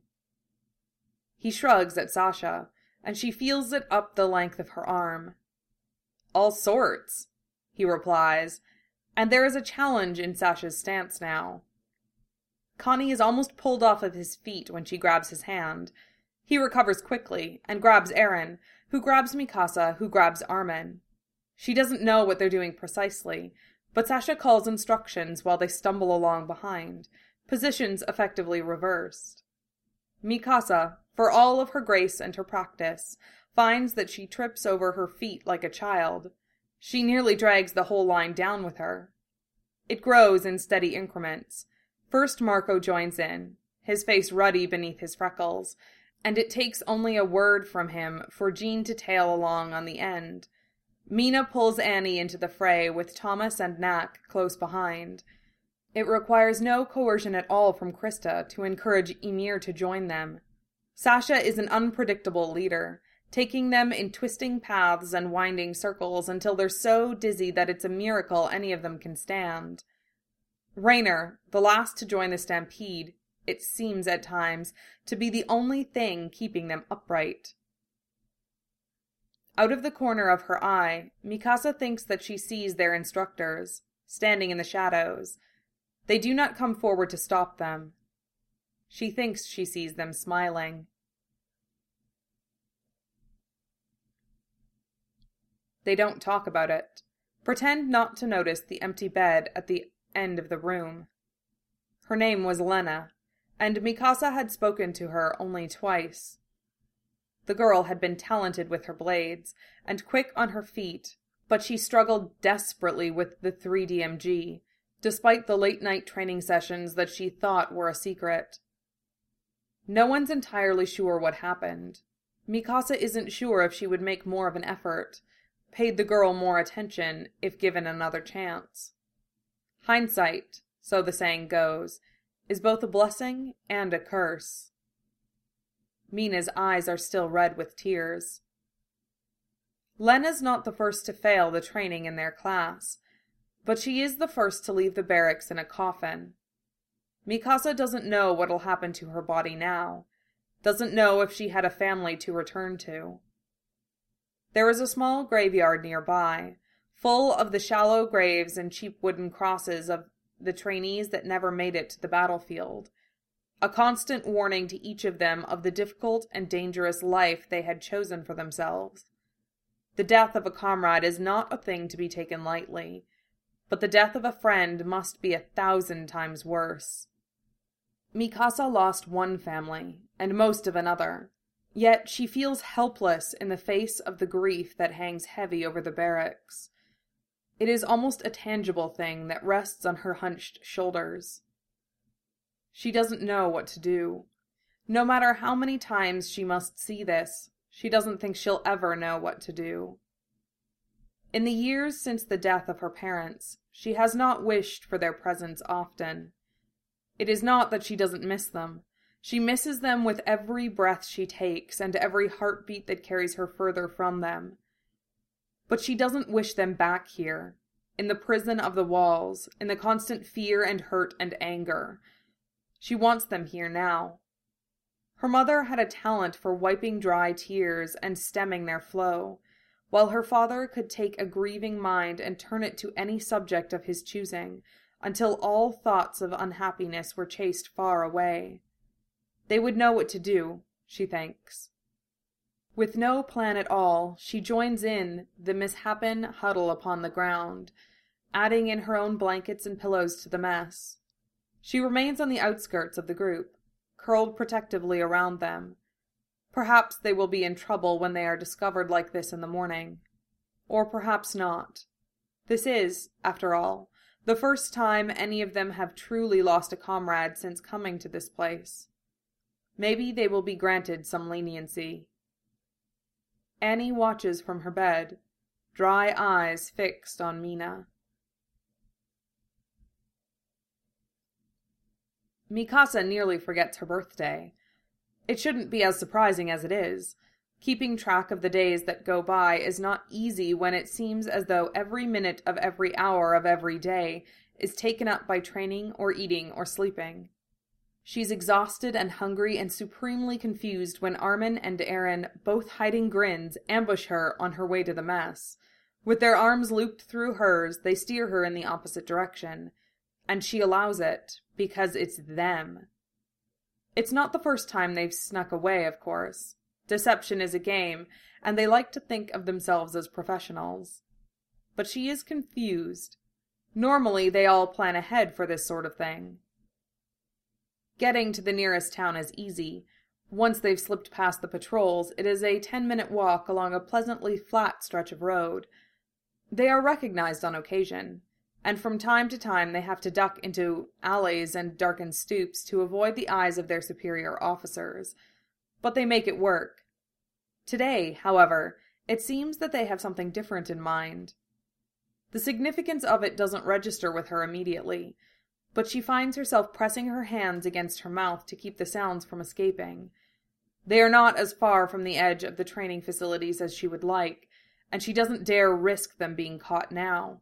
Speaker 1: He shrugs at Sasha, and she feels it up the length of her arm. "All sorts," he replies, and there is a challenge in Sasha's stance now. Connie is almost pulled off of his feet when she grabs his hand. He recovers quickly and grabs Eren, who grabs Mikasa, who grabs Armin. She doesn't know what they're doing precisely, but Sasha calls instructions while they stumble along behind, positions effectively reversed. Mikasa, for all of her grace and her practice, finds that she trips over her feet like a child. She nearly drags the whole line down with her. It grows in steady increments. First Marco joins in, his face ruddy beneath his freckles, and it takes only a word from him for Jean to tail along on the end. Mina pulls Annie into the fray with Thomas and Nak close behind. It requires no coercion at all from Krista to encourage Ymir to join them. Sasha is an unpredictable leader, taking them in twisting paths and winding circles until they're so dizzy that it's a miracle any of them can stand. Raynor, the last to join the stampede, it seems at times to be the only thing keeping them upright. Out of the corner of her eye, Mikasa thinks that she sees their instructors, standing in the shadows. They do not come forward to stop them. She thinks she sees them smiling. They don't talk about it. Pretend not to notice the empty bed at the end of the room. Her name was Lena, and Mikasa had spoken to her only twice. The girl had been talented with her blades, and quick on her feet, but she struggled desperately with the three D M G, despite the late-night training sessions that she thought were a secret. No one's entirely sure what happened. Mikasa isn't sure if she would make more of an effort, paid the girl more attention if given another chance. Hindsight, so the saying goes, is both a blessing and a curse. Mina's eyes are still red with tears. Lena's not the first to fail the training in their class, but she is the first to leave the barracks in a coffin. Mikasa doesn't know what'll happen to her body now, doesn't know if she had a family to return to. There is a small graveyard nearby, full of the shallow graves and cheap wooden crosses of the trainees that never made it to the battlefield, a constant warning to each of them of the difficult and dangerous life they had chosen for themselves. The death of a comrade is not a thing to be taken lightly, but the death of a friend must be a thousand times worse. Mikasa lost one family, and most of another, yet she feels helpless in the face of the grief that hangs heavy over the barracks. It is almost a tangible thing that rests on her hunched shoulders. She doesn't know what to do. No matter how many times she must see this, she doesn't think she'll ever know what to do. In the years since the death of her parents, she has not wished for their presence often. It is not that she doesn't miss them. She misses them with every breath she takes and every heartbeat that carries her further from them. But she doesn't wish them back here, in the prison of the walls, in the constant fear and hurt and anger. She wants them here now. Her mother had a talent for wiping dry tears and stemming their flow, while her father could take a grieving mind and turn it to any subject of his choosing, until all thoughts of unhappiness were chased far away. They would know what to do, she thinks. With no plan at all, she joins in the misshapen huddle upon the ground, adding in her own blankets and pillows to the mess. She remains on the outskirts of the group, curled protectively around them. Perhaps they will be in trouble when they are discovered like this in the morning. Or perhaps not. This is, after all, the first time any of them have truly lost a comrade since coming to this place. Maybe they will be granted some leniency. Annie watches from her bed, dry eyes fixed on Mina. Mikasa nearly forgets her birthday. It shouldn't be as surprising as it is. Keeping track of the days that go by is not easy when it seems as though every minute of every hour of every day is taken up by training or eating or sleeping. She's exhausted and hungry and supremely confused when Armin and Eren, both hiding grins, ambush her on her way to the mess. With their arms looped through hers, they steer her in the opposite direction. And she allows it, because it's them. It's not the first time they've snuck away, of course. Deception is a game, and they like to think of themselves as professionals. But she is confused. Normally, they all plan ahead for this sort of thing. Getting to the nearest town is easy. Once they've slipped past the patrols, it is a ten-minute walk along a pleasantly flat stretch of road. They are recognized on occasion, and from time to time they have to duck into alleys and darkened stoops to avoid the eyes of their superior officers. But they make it work. Today, however, it seems that they have something different in mind. The significance of it doesn't register with her immediately, but she finds herself pressing her hands against her mouth to keep the sounds from escaping. They are not as far from the edge of the training facilities as she would like, and she doesn't dare risk them being caught now.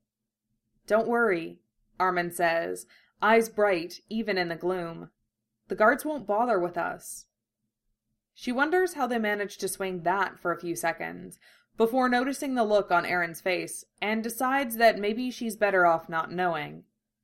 Speaker 1: "Don't worry," Armin says, eyes bright even in the gloom. "The guards won't bother with us." She wonders how they managed to swing that for a few seconds, before noticing the look on Eren's face, and decides that maybe she's better off not knowing.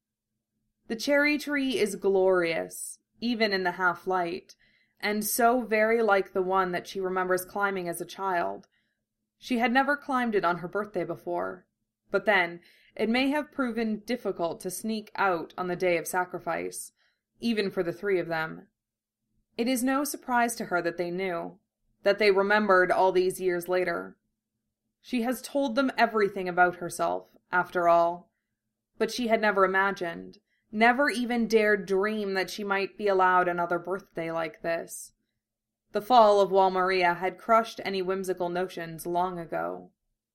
Speaker 1: The cherry tree is glorious, even in the half-light, and so very like the one that she remembers climbing as a child. She had never climbed it on her birthday before, but then it may have proven difficult to sneak out on the day of sacrifice, even for the three of them. It is no surprise to her that they knew, that they remembered all these years later. She has told them everything about herself, after all, but she had never imagined, never even dared dream that she might be allowed another birthday like this. The fall of Wall Maria had crushed any whimsical notions long ago.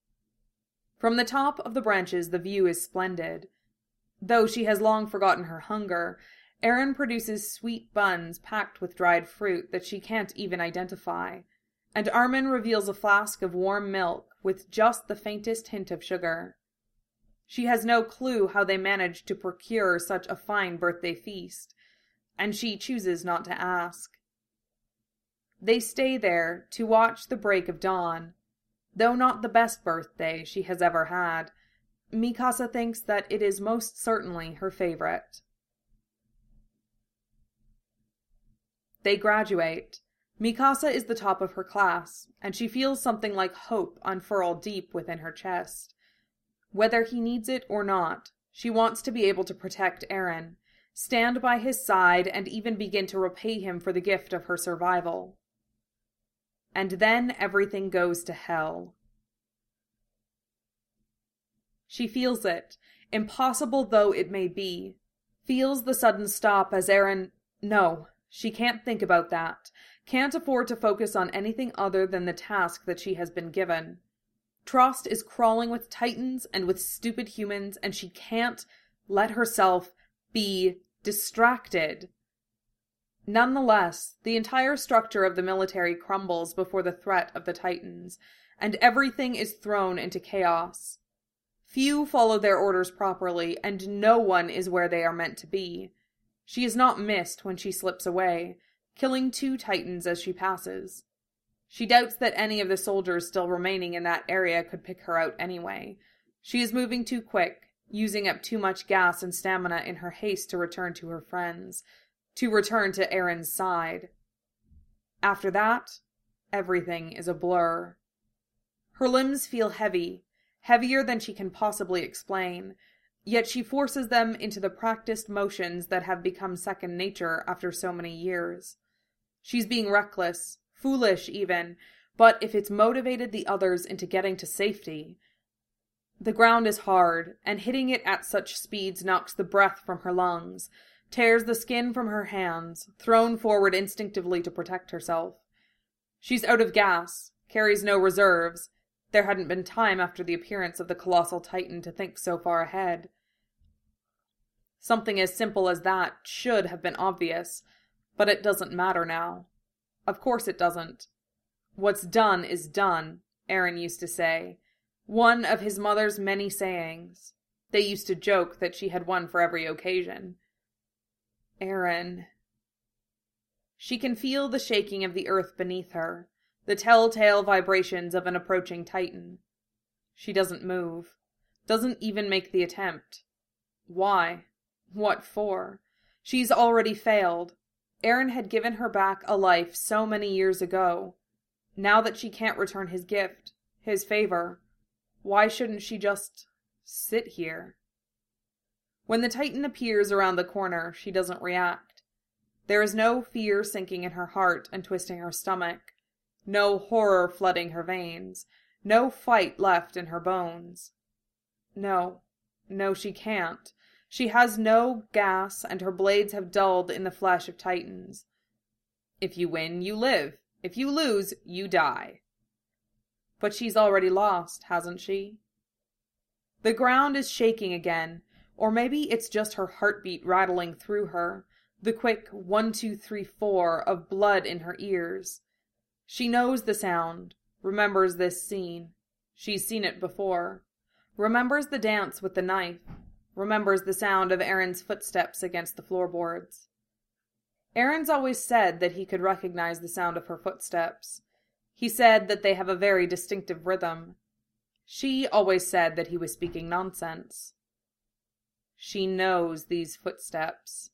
Speaker 1: From the top of the branches the view is splendid. Though she has long forgotten her hunger, Eren produces sweet buns packed with dried fruit that she can't even identify, and Armin reveals a flask of warm milk with just the faintest hint of sugar. She has no clue how they managed to procure such a fine birthday feast, and she chooses not to ask. They stay there to watch the break of dawn. Though not the best birthday she has ever had, Mikasa thinks that it is most certainly her favorite. They graduate. Mikasa is the top of her class, and she feels something like hope unfurl deep within her chest. Whether he needs it or not, she wants to be able to protect Eren, stand by his side, and even begin to repay him for the gift of her survival. And then everything goes to hell. She feels it, impossible though it may be. Feels the sudden stop as Aaron... No, she can't think about that. Can't afford to focus on anything other than the task that she has been given. Trost is crawling with titans and with stupid humans, and she can't let herself be distracted. Nonetheless, the entire structure of the military crumbles before the threat of the titans, and everything is thrown into chaos. Few follow their orders properly, and no one is where they are meant to be. She is not missed when she slips away, killing two titans as she passes. She doubts that any of the soldiers still remaining in that area could pick her out anyway. She is moving too quick, using up too much gas and stamina in her haste to return to her friends, to return to Aaron's side. After that, everything is a blur. Her limbs feel heavy, heavier than she can possibly explain, yet she forces them into the practiced motions that have become second nature after so many years. She's being reckless, foolish even, but if it's motivated the others into getting to safety... The ground is hard, and hitting it at such speeds knocks the breath from her lungs, tears the skin from her hands, thrown forward instinctively to protect herself. She's out of gas, carries no reserves. There hadn't been time after the appearance of the colossal titan to think so far ahead. Something as simple as that should have been obvious, but it doesn't matter now. Of course it doesn't. What's done is done, Aaron used to say. One of his mother's many sayings. They used to joke that she had one for every occasion. Aaron. She can feel the shaking of the earth beneath her, the telltale vibrations of an approaching titan. She doesn't move, doesn't even make the attempt. Why? What for? She's already failed. Aaron had given her back a life so many years ago. Now that she can't return his gift, his favor, why shouldn't she just sit here? When the titan appears around the corner, she doesn't react. There is no fear sinking in her heart and twisting her stomach, no horror flooding her veins, no fight left in her bones. No, no, she can't. She has no gas, and her blades have dulled in the flesh of titans. If you win, you live. If you lose, you die. But she's already lost, hasn't she? The ground is shaking again, or maybe it's just her heartbeat rattling through her, the quick one, two, three, four of blood in her ears. She knows the sound, remembers this scene. She's seen it before. Remembers the dance with the knife. Remembers the sound of Aaron's footsteps against the floorboards. Aaron's always said that he could recognize the sound of her footsteps. He said that they have a very distinctive rhythm. She always said that he was speaking nonsense. She knows these footsteps.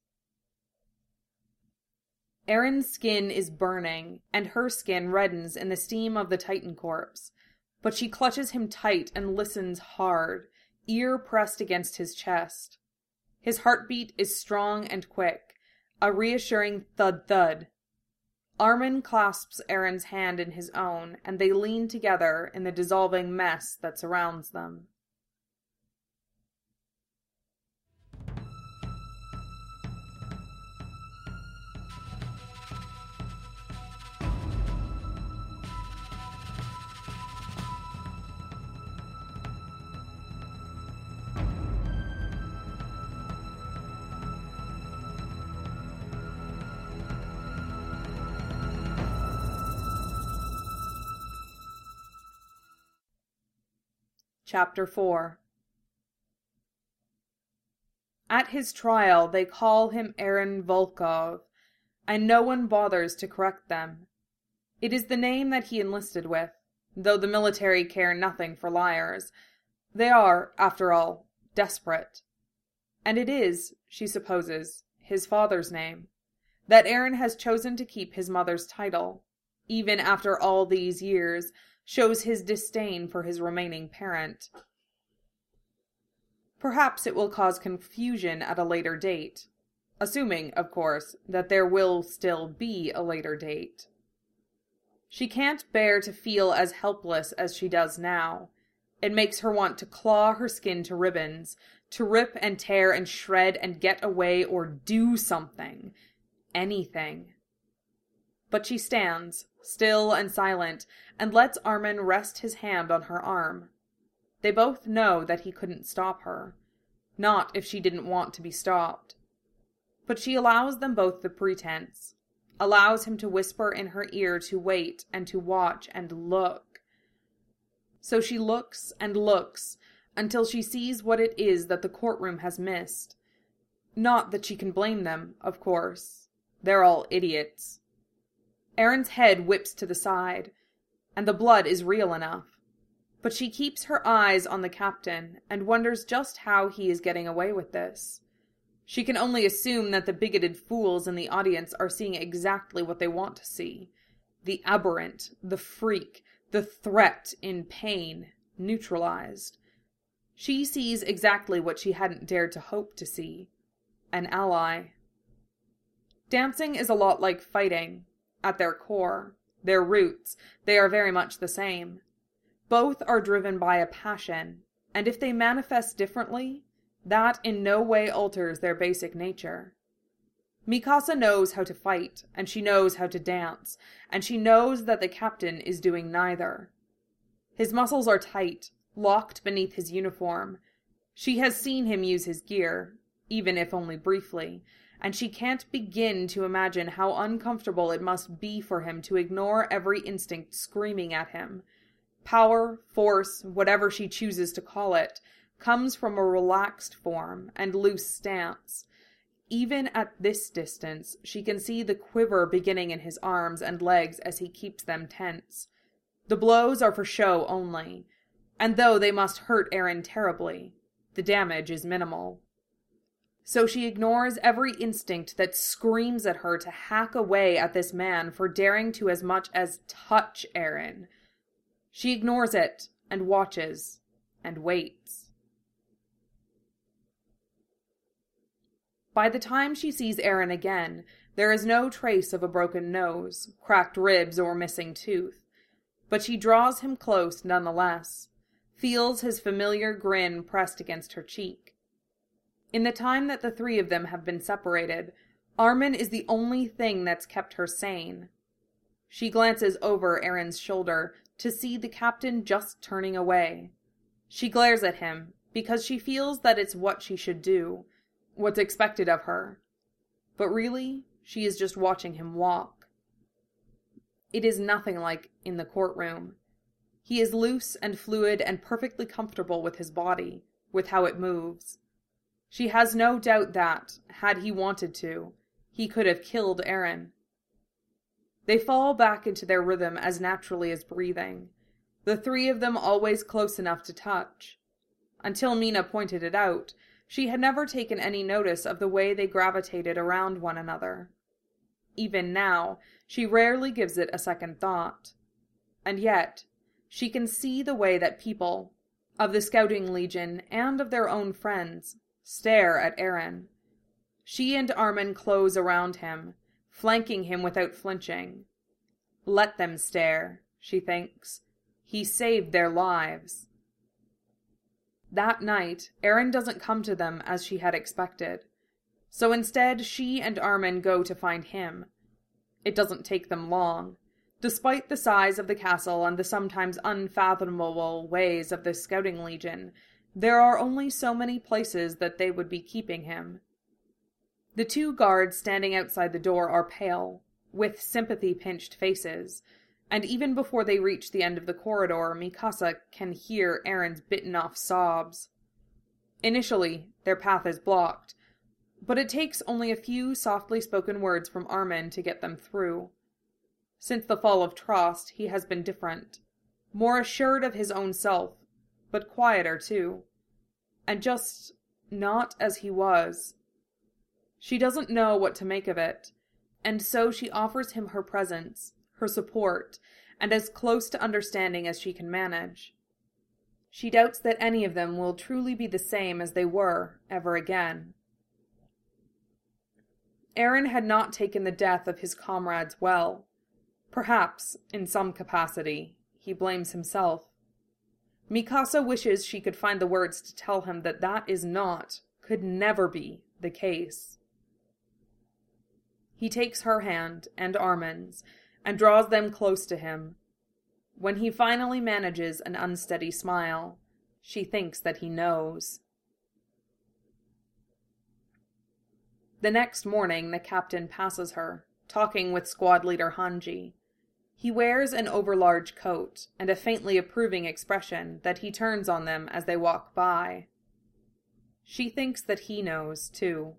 Speaker 1: Aaron's skin is burning, and her skin reddens in the steam of the Titan corpse, but she clutches him tight and listens hard, ear pressed against his chest. His heartbeat is strong and quick, a reassuring thud-thud. Armin clasps Aaron's hand in his own, and they lean together in the dissolving mess that surrounds them. Chapter four. At his trial they call him Aaron Volkov, and no one bothers to correct them. It is the name that he enlisted with, though the military care nothing for liars. They are, after all, desperate. And it is, she supposes, his father's name, that Aaron has chosen to keep his mother's title, even after all these years, shows his disdain for his remaining parent. Perhaps it will cause confusion at a later date, assuming, of course, that there will still be a later date. She can't bear to feel as helpless as she does now, It makes her want to claw her skin to ribbons, to rip and tear and shred and get away or do something. Anything. But she stands, still and silent, and lets Armin rest his hand on her arm. They both know that he couldn't stop her. Not if she didn't want to be stopped. But she allows them both the pretense, allows him to whisper in her ear to wait and to watch and look. So she looks and looks until she sees what it is that the courtroom has missed. Not that she can blame them, of course. They're all idiots. Erin's head whips to the side, and the blood is real enough. But she keeps her eyes on the captain and wonders just how he is getting away with this. She can only assume that the bigoted fools in the audience are seeing exactly what they want to see. The aberrant, the freak, the threat in pain, neutralized. She sees exactly what she hadn't dared to hope to see. An ally. Dancing is a lot like fighting. At their core, their roots, they are very much the same. Both are driven by a passion, and if they manifest differently, that in no way alters their basic nature. Mikasa knows how to fight, and she knows how to dance, and she knows that the captain is doing neither. His muscles are tight, locked beneath his uniform. She has seen him use his gear, even if only briefly, and she can't begin to imagine how uncomfortable it must be for him to ignore every instinct screaming at him. Power, force, whatever she chooses to call it, comes from a relaxed form and loose stance. Even at this distance, she can see the quiver beginning in his arms and legs as he keeps them tense. The blows are for show only, and though they must hurt Eren terribly, the damage is minimal. So she ignores every instinct that screams at her to hack away at this man for daring to as much as touch Eren. She ignores it and watches and waits. By the time she sees Eren again, there is no trace of a broken nose, cracked ribs, or missing tooth. But she draws him close nonetheless, feels his familiar grin pressed against her cheek. In the time that the three of them have been separated, Armin is the only thing that's kept her sane. She glances over Eren's shoulder to see the captain just turning away. She glares at him because she feels that it's what she should do, what's expected of her. But really, she is just watching him walk. It is nothing like in the courtroom. He is loose and fluid and perfectly comfortable with his body, with how it moves. She has no doubt that, had he wanted to, he could have killed Eren. They fall back into their rhythm as naturally as breathing, the three of them always close enough to touch. Until Mina pointed it out, she had never taken any notice of the way they gravitated around one another. Even now, she rarely gives it a second thought. And yet, she can see the way that people, of the Scouting Legion and of their own friends, stare at Eren. She and Armin close around him, flanking him without flinching. Let them stare, she thinks. He saved their lives. That night, Eren doesn't come to them as she had expected. So instead, she and Armin go to find him. It doesn't take them long. Despite the size of the castle and the sometimes unfathomable ways of the Scouting Legion, there are only so many places that they would be keeping him. The two guards standing outside the door are pale, with sympathy-pinched faces, and even before they reach the end of the corridor, Mikasa can hear Eren's bitten-off sobs. Initially, their path is blocked, but it takes only a few softly spoken words from Armin to get them through. Since the fall of Trost, he has been different, more assured of his own self, but quieter too, and just not as he was. She doesn't know what to make of it, and so she offers him her presence, her support, and as close to understanding as she can manage. She doubts that any of them will truly be the same as they were ever again. Eren had not taken the death of his comrades well. Perhaps, in some capacity, he blames himself. Mikasa wishes she could find the words to tell him that that is not, could never be, the case. He takes her hand and Armin's and draws them close to him. When he finally manages an unsteady smile, she thinks that he knows. The next morning, the captain passes her, talking with squad leader Hanji. He wears an overlarge coat and a faintly approving expression that he turns on them as they walk by. She thinks that he knows, too.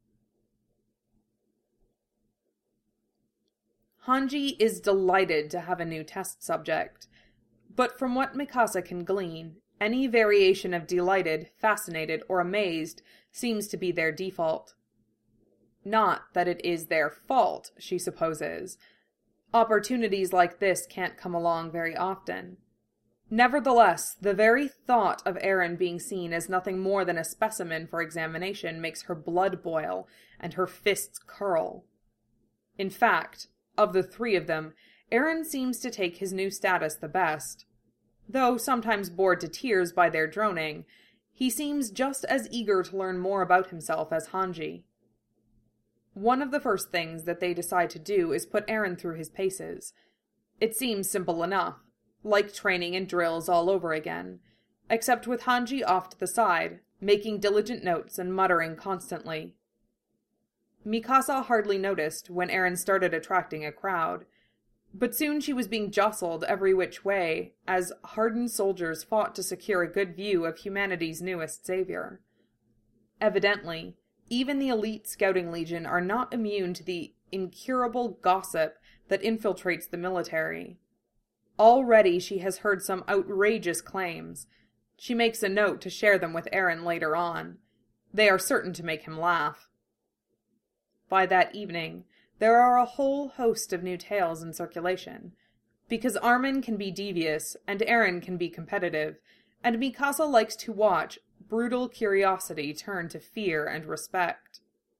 Speaker 1: Hanji is delighted to have a new test subject, but from what Mikasa can glean, any variation of delighted, fascinated, or amazed seems to be their default. Not that it is their fault, she supposes. Opportunities like this can't come along very often. Nevertheless, the very thought of Eren being seen as nothing more than a specimen for examination makes her blood boil and her fists curl. In fact, of the three of them, Eren seems to take his new status the best. Though sometimes bored to tears by their droning, he seems just as eager to learn more about himself as Hanji. One of the first things that they decide to do is put Eren through his paces. It seems simple enough, like training and drills all over again, except with Hanji off to the side, making diligent notes and muttering constantly. Mikasa hardly noticed when Eren started attracting a crowd, but soon she was being jostled every which way as hardened soldiers fought to secure a good view of humanity's newest savior. Evidently, even the elite Scouting Legion are not immune to the incurable gossip that infiltrates the military. Already she has heard some outrageous claims. She makes a note to share them with Eren later on. They are certain to make him laugh. By that evening, there are a whole host of new tales in circulation, because Armin can be devious and Eren can be competitive, and Mikasa likes to watch brutal curiosity turn to fear and respect.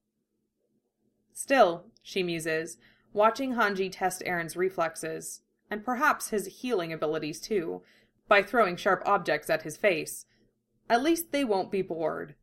Speaker 1: Still, she muses, watching Hanji test Eren's reflexes, and perhaps his healing abilities too, by throwing sharp objects at his face. At least they won't be bored.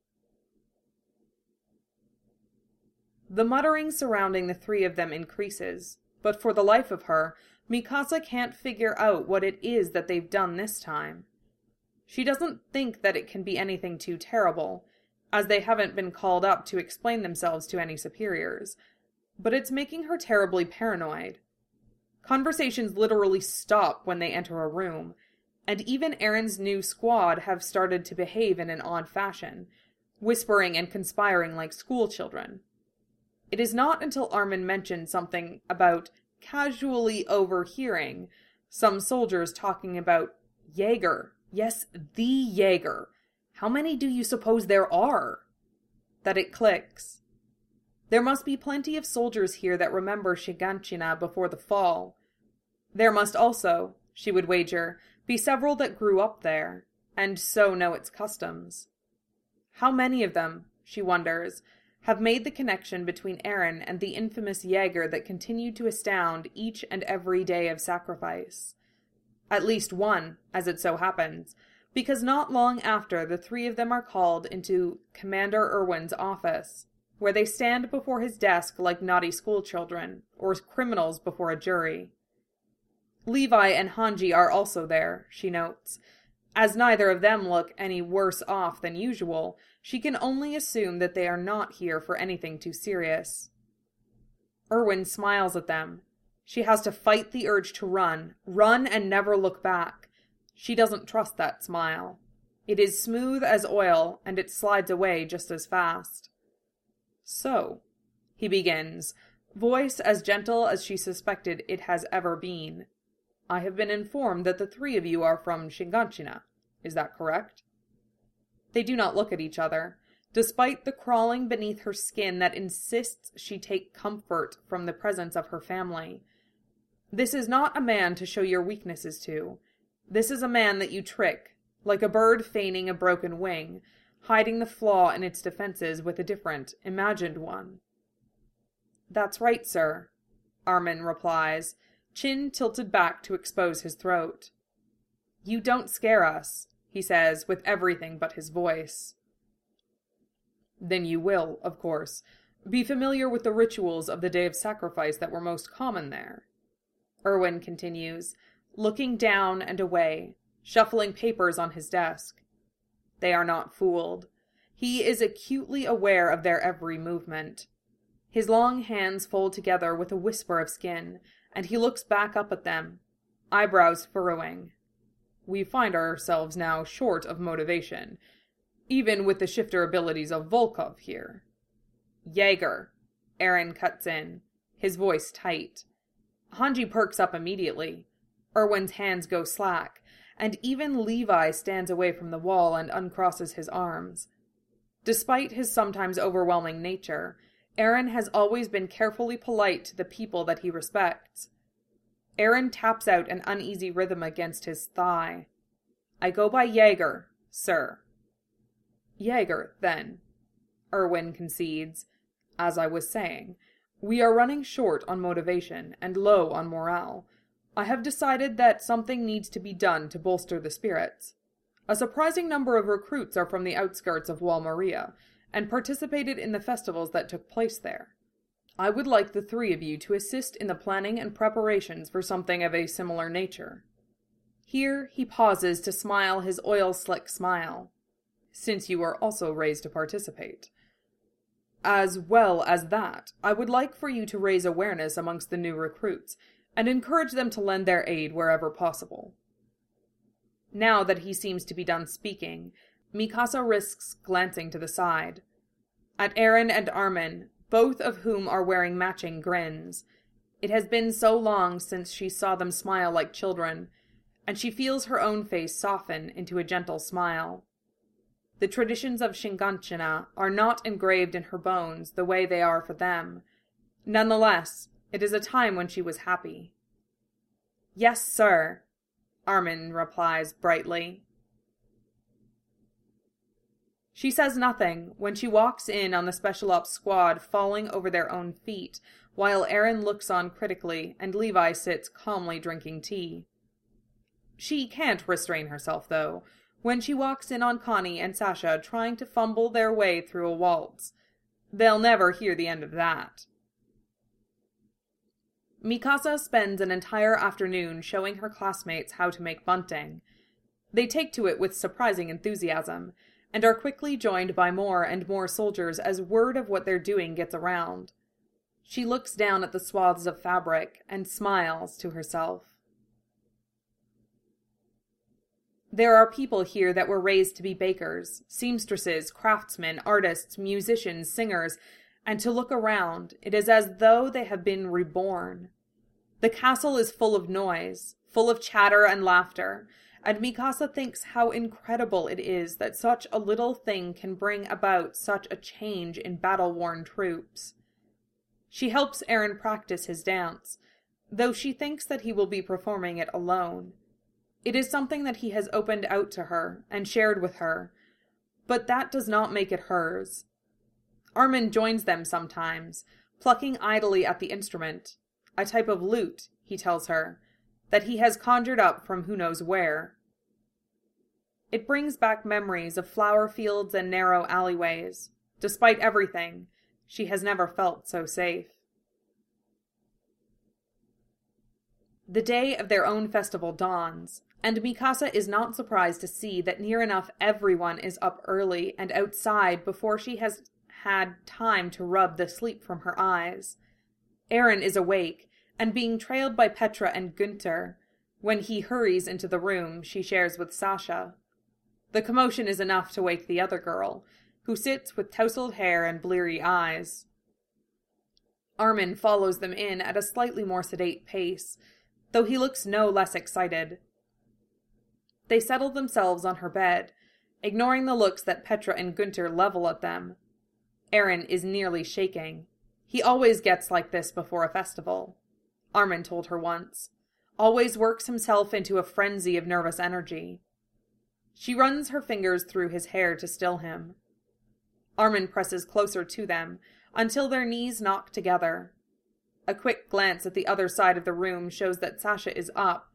Speaker 1: The muttering surrounding the three of them increases, but for the life of her, Mikasa can't figure out what it is that they've done this time. She doesn't think that it can be anything too terrible, as they haven't been called up to explain themselves to any superiors, but it's making her terribly paranoid. Conversations literally stop when they enter a room, and even Eren's new squad have started to behave in an odd fashion, whispering and conspiring like schoolchildren. It is not until Armin mentions something about casually overhearing some soldiers talking about Jaeger. Yes, the Jaeger. How many do you suppose there are? That it clicks. There must be plenty of soldiers here that remember Shiganshina before the fall. There must also, she would wager, be several that grew up there, and so know its customs. How many of them, she wonders, have made the connection between Eren and the infamous Jaeger that continued to astound each and every day of sacrifice? At least one, as it so happens, because not long after the three of them are called into Commander Erwin's office, where they stand before his desk like naughty schoolchildren, or criminals before a jury. Levi and Hanji are also there, she notes. As neither of them look any worse off than usual, she can only assume that they are not here for anything too serious. Erwin smiles at them. She has to fight the urge to run, run and never look back. She doesn't trust that smile. It is smooth as oil, and it slides away just as fast. So, he begins, voice as gentle as she suspected it has ever been. I have been informed that the three of you are from Shiganshina. Is that correct? They do not look at each other, despite the crawling beneath her skin that insists she take comfort from the presence of her family. This is not a man to show your weaknesses to. This is a man that you trick, like a bird feigning a broken wing, hiding the flaw in its defenses with a different, imagined one. That's right, sir, Armin replies, chin tilted back to expose his throat. "You don't scare us," he says with everything but his voice. "Then you will, of course, be familiar with the rituals of the day of sacrifice that were most common there," Erwin continues, looking down and away, shuffling papers on his desk. They are not fooled. He is acutely aware of their every movement. His long hands fold together with a whisper of skin, and he looks back up at them, eyebrows furrowing. "We find ourselves now short of motivation, even with the shifter abilities of Volkov here." "Jaeger," Aaron cuts in, his voice tight. Hanji perks up immediately. Erwin's hands go slack, and even Levi stands away from the wall and uncrosses his arms. Despite his sometimes overwhelming nature, Aaron has always been carefully polite to the people that he respects. Aaron taps out an uneasy rhythm against his thigh. "I go by Jaeger, sir." "Jaeger, then," Erwin concedes. "As I was saying, we are running short on motivation and low on morale. I have decided that something needs to be done to bolster the spirits. A surprising number of recruits are from the outskirts of Wall Maria, and participated in the festivals that took place there. I would like the three of you to assist in the planning and preparations for something of a similar nature." Here he pauses to smile his oil-slick smile. "Since you are also raised to participate. As well as that, I would like for you to raise awareness amongst the new recruits, and encourage them to lend their aid wherever possible." Now that he seems to be done speaking, Mikasa risks glancing to the side. At Aaron and Armin, both of whom are wearing matching grins. It has been so long since she saw them smile like children, and she feels her own face soften into a gentle smile. The traditions of Shinganshina are not engraved in her bones the way they are for them. Nonetheless, it is a time when she was happy. "Yes, sir," Armin replies brightly. She says nothing when she walks in on the Special Ops squad falling over their own feet, while Aaron looks on critically and Levi sits calmly drinking tea. She can't restrain herself, though, when she walks in on Connie and Sasha trying to fumble their way through a waltz. They'll never hear the end of that. Mikasa spends an entire afternoon showing her classmates how to make bunting. They take to it with surprising enthusiasm, and are quickly joined by more and more soldiers as word of what they're doing gets around. She looks down at the swaths of fabric and smiles to herself. There are people here that were raised to be bakers, seamstresses, craftsmen, artists, musicians, singers, and to look around, it is as though they have been reborn. The castle is full of noise, full of chatter and laughter, and Mikasa thinks how incredible it is that such a little thing can bring about such a change in battle-worn troops. She helps Aaron practice his dance, though she thinks that he will be performing it alone. It is something that he has opened out to her and shared with her, but that does not make it hers. Armin joins them sometimes, plucking idly at the instrument, a type of lute, he tells her, that he has conjured up from who knows where. It brings back memories of flower fields and narrow alleyways. Despite everything, she has never felt so safe. The day of their own festival dawns, and Mikasa is not surprised to see that near enough everyone is up early and outside before she has had time to rub the sleep from her eyes. Aaron is awake, and being trailed by Petra and Günther, when he hurries into the room she shares with Sasha. The commotion is enough to wake the other girl, who sits with tousled hair and bleary eyes. Armin follows them in at a slightly more sedate pace, though he looks no less excited. They settle themselves on her bed, ignoring the looks that Petra and Günther level at them. Aaron is nearly shaking. He always gets like this before a festival, Armin told her once. Always works himself into a frenzy of nervous energy. She runs her fingers through his hair to still him. Armin presses closer to them, until their knees knock together. A quick glance at the other side of the room shows that Sasha is up,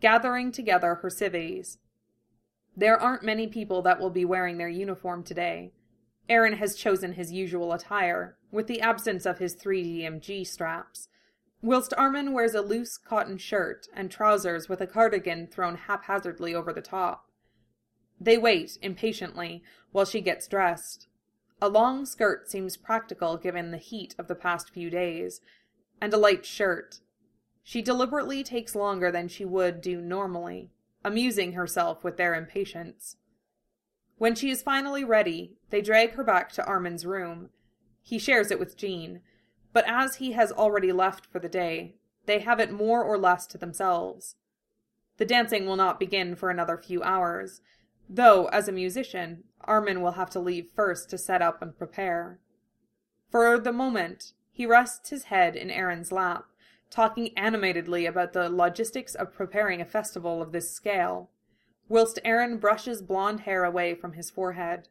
Speaker 1: gathering together her civvies. There aren't many people that will be wearing their uniform today. Aaron has chosen his usual attire, with the absence of his three D M G straps, whilst Armin wears a loose cotton shirt and trousers with a cardigan thrown haphazardly over the top. They wait, impatiently, while she gets dressed. A long skirt seems practical given the heat of the past few days, and a light shirt. She deliberately takes longer than she would do normally, amusing herself with their impatience. When she is finally ready, they drag her back to Armin's room. He shares it with Jean, but as he has already left for the day, they have it more or less to themselves. The dancing will not begin for another few hours, though, as a musician, Armin will have to leave first to set up and prepare. For the moment, he rests his head in Aaron's lap, talking animatedly about the logistics of preparing a festival of this scale, whilst Aaron brushes blonde hair away from his forehead.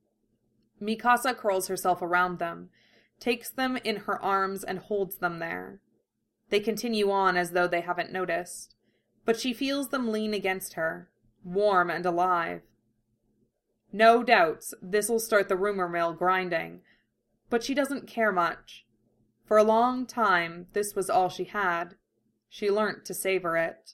Speaker 1: Mikasa curls herself around them, takes them in her arms and holds them there. They continue on as though they haven't noticed, but she feels them lean against her, warm and alive. No doubts this'll start the rumor mill grinding, but she doesn't care much. For a long time, this was all she had. She learnt to savor it.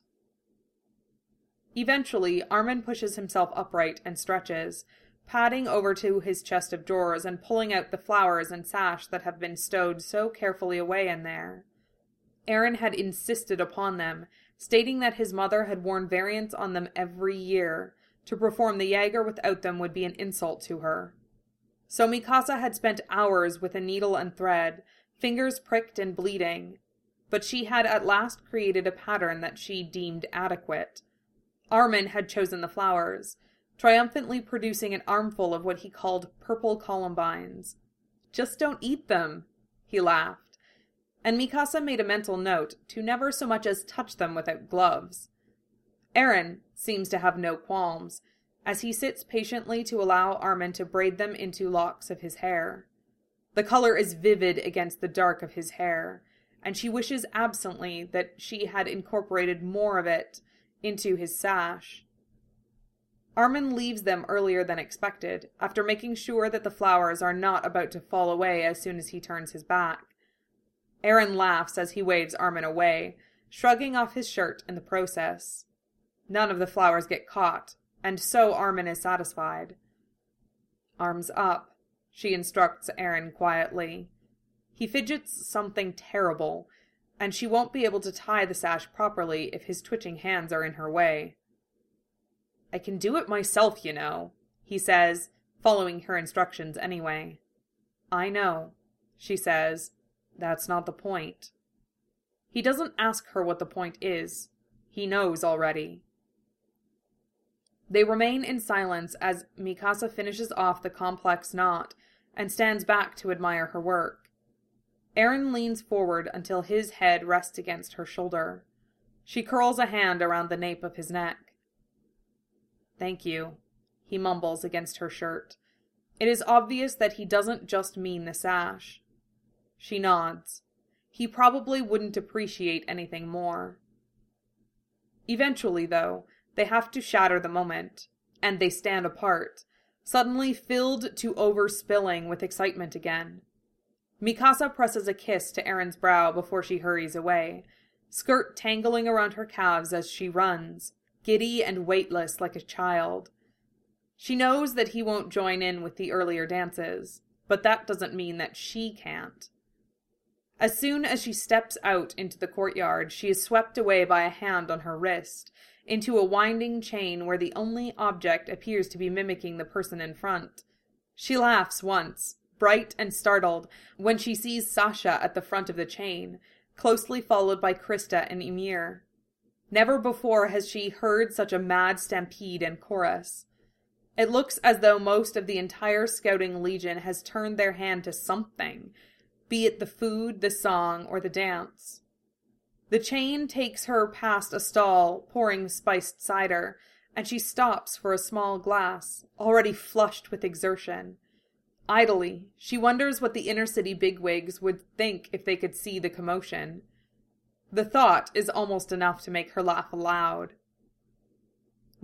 Speaker 1: Eventually, Armin pushes himself upright and stretches, padding over to his chest of drawers and pulling out the flowers and sash that have been stowed so carefully away in there. Aaron had insisted upon them, stating that his mother had worn variants on them every year. To perform the Jaeger without them would be an insult to her. So Mikasa had spent hours with a needle and thread, fingers pricked and bleeding, but she had at last created a pattern that she deemed adequate. Armin had chosen the flowers, triumphantly producing an armful of what he called purple columbines. "Just don't eat them," he laughed, and Mikasa made a mental note to never so much as touch them without gloves. Aaron seems to have no qualms, as he sits patiently to allow Armin to braid them into locks of his hair. The color is vivid against the dark of his hair, and she wishes absently that she had incorporated more of it into his sash. Armin leaves them earlier than expected, after making sure that the flowers are not about to fall away as soon as he turns his back. Aaron laughs as he waves Armin away, shrugging off his shirt in the process. None of the flowers get caught, and so Armin is satisfied. "Arms up," she instructs Aaron quietly. He fidgets something terrible, and she won't be able to tie the sash properly if his twitching hands are in her way. "I can do it myself, you know," he says, following her instructions anyway. "I know," she says. "That's not the point." He doesn't ask her what the point is. He knows already. They remain in silence as Mikasa finishes off the complex knot and stands back to admire her work. Aaron leans forward until his head rests against her shoulder. She curls a hand around the nape of his neck. "Thank you," he mumbles against her shirt. It is obvious that he doesn't just mean the sash. She nods. He probably wouldn't appreciate anything more. Eventually, though, they have to shatter the moment, and they stand apart, suddenly filled to overspilling with excitement again. Mikasa presses a kiss to Aaron's brow before she hurries away, skirt tangling around her calves as she runs, giddy and weightless like a child. She knows that he won't join in with the earlier dances, but that doesn't mean that she can't. As soon as she steps out into the courtyard, she is swept away by a hand on her wrist, into a winding chain where the only object appears to be mimicking the person in front. She laughs once, bright and startled, when she sees Sasha at the front of the chain, closely followed by Krista and Ymir. Never before has she heard such a mad stampede and chorus. It looks as though most of the entire scouting legion has turned their hand to something, be it the food, the song, or the dance. The chain takes her past a stall pouring spiced cider, and she stops for a small glass, already flushed with exertion. Idly, she wonders what the inner-city bigwigs would think if they could see the commotion. The thought is almost enough to make her laugh aloud.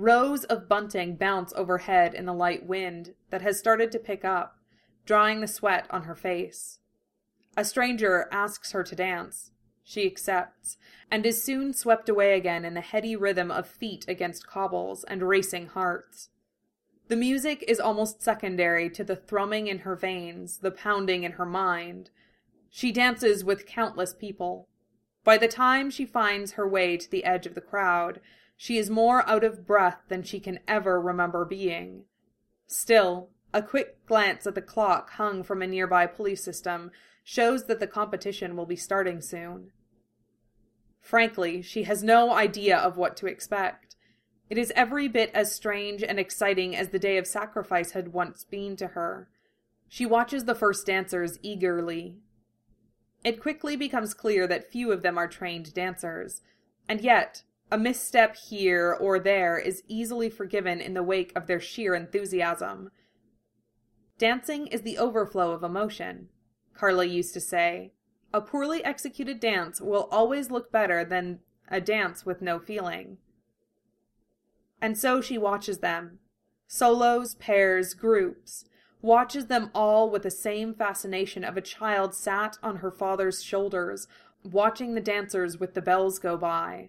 Speaker 1: Rows of bunting bounce overhead in the light wind that has started to pick up, drying the sweat on her face. A stranger asks her to dance. She accepts, and is soon swept away again in the heady rhythm of feet against cobbles and racing hearts. The music is almost secondary to the thrumming in her veins, the pounding in her mind. She dances with countless people. By the time she finds her way to the edge of the crowd, she is more out of breath than she can ever remember being. Still, a quick glance at the clock hung from a nearby police system shows that the competition will be starting soon. Frankly, she has no idea of what to expect. It is every bit as strange and exciting as the day of sacrifice had once been to her. She watches the first dancers eagerly. It quickly becomes clear that few of them are trained dancers, and yet a misstep here or there is easily forgiven in the wake of their sheer enthusiasm. Dancing is the overflow of emotion, Carla used to say. A poorly executed dance will always look better than a dance with no feeling. And so she watches them, solos, pairs, groups, watches them all with the same fascination of a child sat on her father's shoulders, watching the dancers with the bells go by.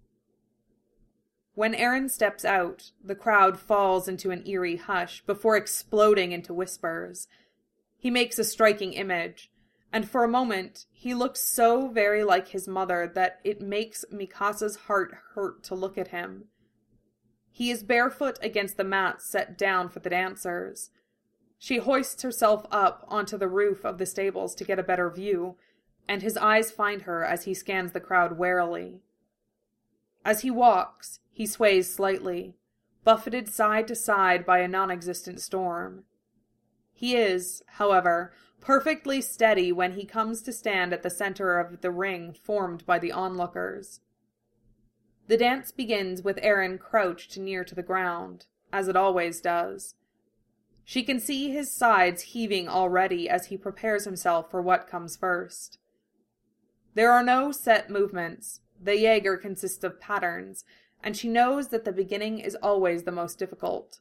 Speaker 1: When Aaron steps out, the crowd falls into an eerie hush before exploding into whispers. He makes a striking image, and for a moment he looks so very like his mother that it makes Mikasa's heart hurt to look at him. He is barefoot against the mats set down for the dancers. She hoists herself up onto the roof of the stables to get a better view, and his eyes find her as he scans the crowd warily. As he walks, he sways slightly, buffeted side to side by a non-existent storm. He is, however, perfectly steady when he comes to stand at the center of the ring formed by the onlookers. The dance begins with Aaron crouched near to the ground, as it always does. She can see his sides heaving already as he prepares himself for what comes first. There are no set movements. The Jaeger consists of patterns, and she knows that the beginning is always the most difficult.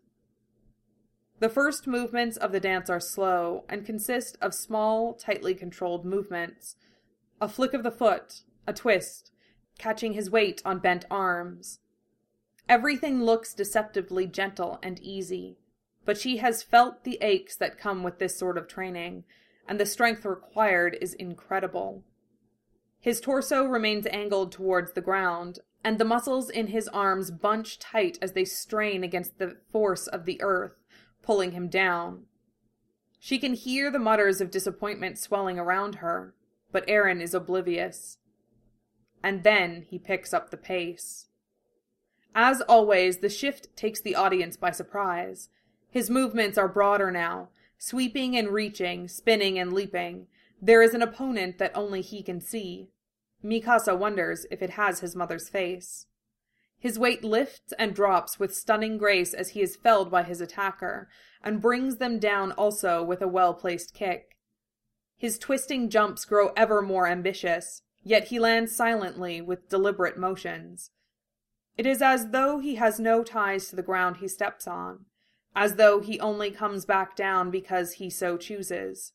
Speaker 1: The first movements of the dance are slow, and consist of small, tightly controlled movements. A flick of the foot, a twist, catching his weight on bent arms. Everything looks deceptively gentle and easy, but she has felt the aches that come with this sort of training, and the strength required is incredible. His torso remains angled towards the ground, and the muscles in his arms bunch tight as they strain against the force of the earth, pulling him down. She can hear the mutters of disappointment swelling around her, but Aaron is oblivious. And then he picks up the pace. As always, the shift takes the audience by surprise. His movements are broader now, sweeping and reaching, spinning and leaping. There is an opponent that only he can see. Mikasa wonders if it has his mother's face. His weight lifts and drops with stunning grace as he is felled by his attacker, and brings them down also with a well-placed kick. His twisting jumps grow ever more ambitious, yet he lands silently with deliberate motions. It is as though he has no ties to the ground he steps on, as though he only comes back down because he so chooses.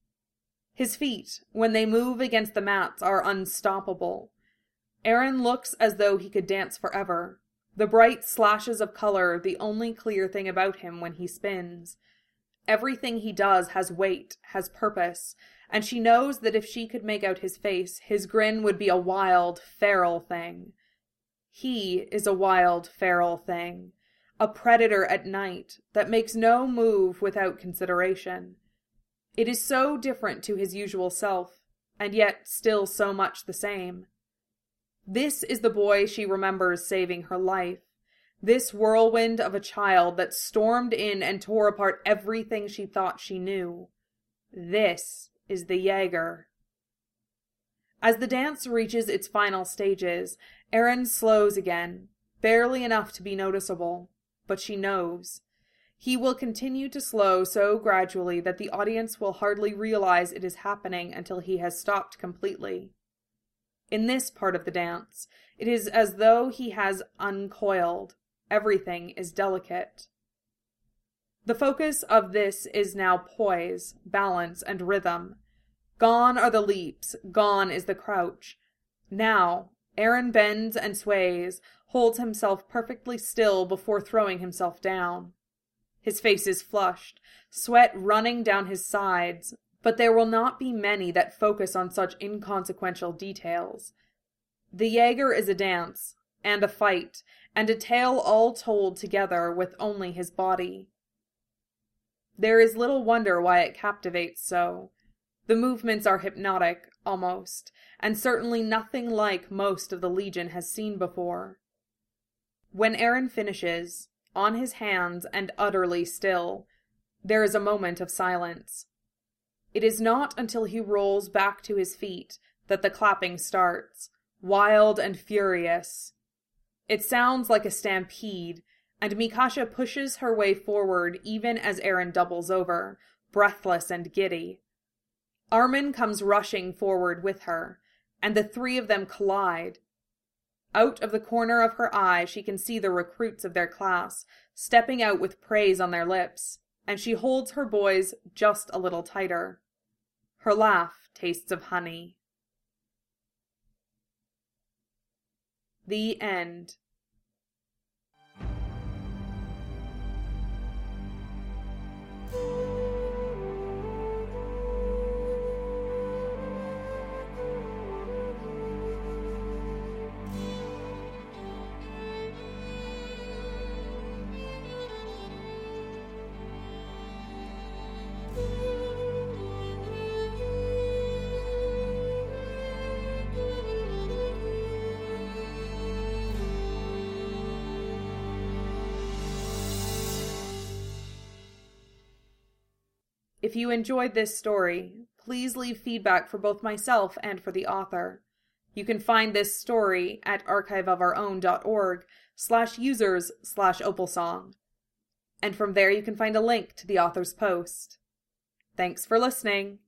Speaker 1: His feet, when they move against the mats, are unstoppable. Aaron looks as though he could dance forever, the bright slashes of color the only clear thing about him when he spins. Everything he does has weight, has purpose, and she knows that if she could make out his face, his grin would be a wild, feral thing. He is a wild, feral thing, a predator at night that makes no move without consideration. It is so different to his usual self, and yet still so much the same. This is the boy she remembers saving her life. This whirlwind of a child that stormed in and tore apart everything she thought she knew. This is the Jaeger. As the dance reaches its final stages, Aaron slows again, barely enough to be noticeable, but she knows. He will continue to slow so gradually that the audience will hardly realize it is happening until he has stopped completely. In this part of the dance, it is as though he has uncoiled, Everything is delicate. The focus of this is now poise, balance, and rhythm. Gone are the leaps, gone is the crouch. Now, Aaron bends and sways, holds himself perfectly still before throwing himself down. His face is flushed, sweat running down his sides, but there will not be many that focus on such inconsequential details. The Jaeger is a dance, and a fight, and a tale all told together with only his body. There is little wonder why it captivates so. The movements are hypnotic, almost, and certainly nothing like most of the Legion has seen before. When Aaron finishes, on his hands and utterly still, there is a moment of silence. It is not until he rolls back to his feet that the clapping starts, wild and furious. It sounds like a stampede, and Mikasha pushes her way forward even as Aaron doubles over, breathless and giddy. Armin comes rushing forward with her, and the three of them collide. Out of the corner of her eye she can see the recruits of their class, stepping out with praise on their lips, and she holds her boys just a little tighter. Her laugh tastes of honey. The end. If you enjoyed this story, please leave feedback for both myself and for the author. You can find this story at archiveofourown.org slash users slash opalsong. And from there you can find a link to the author's post. Thanks for listening.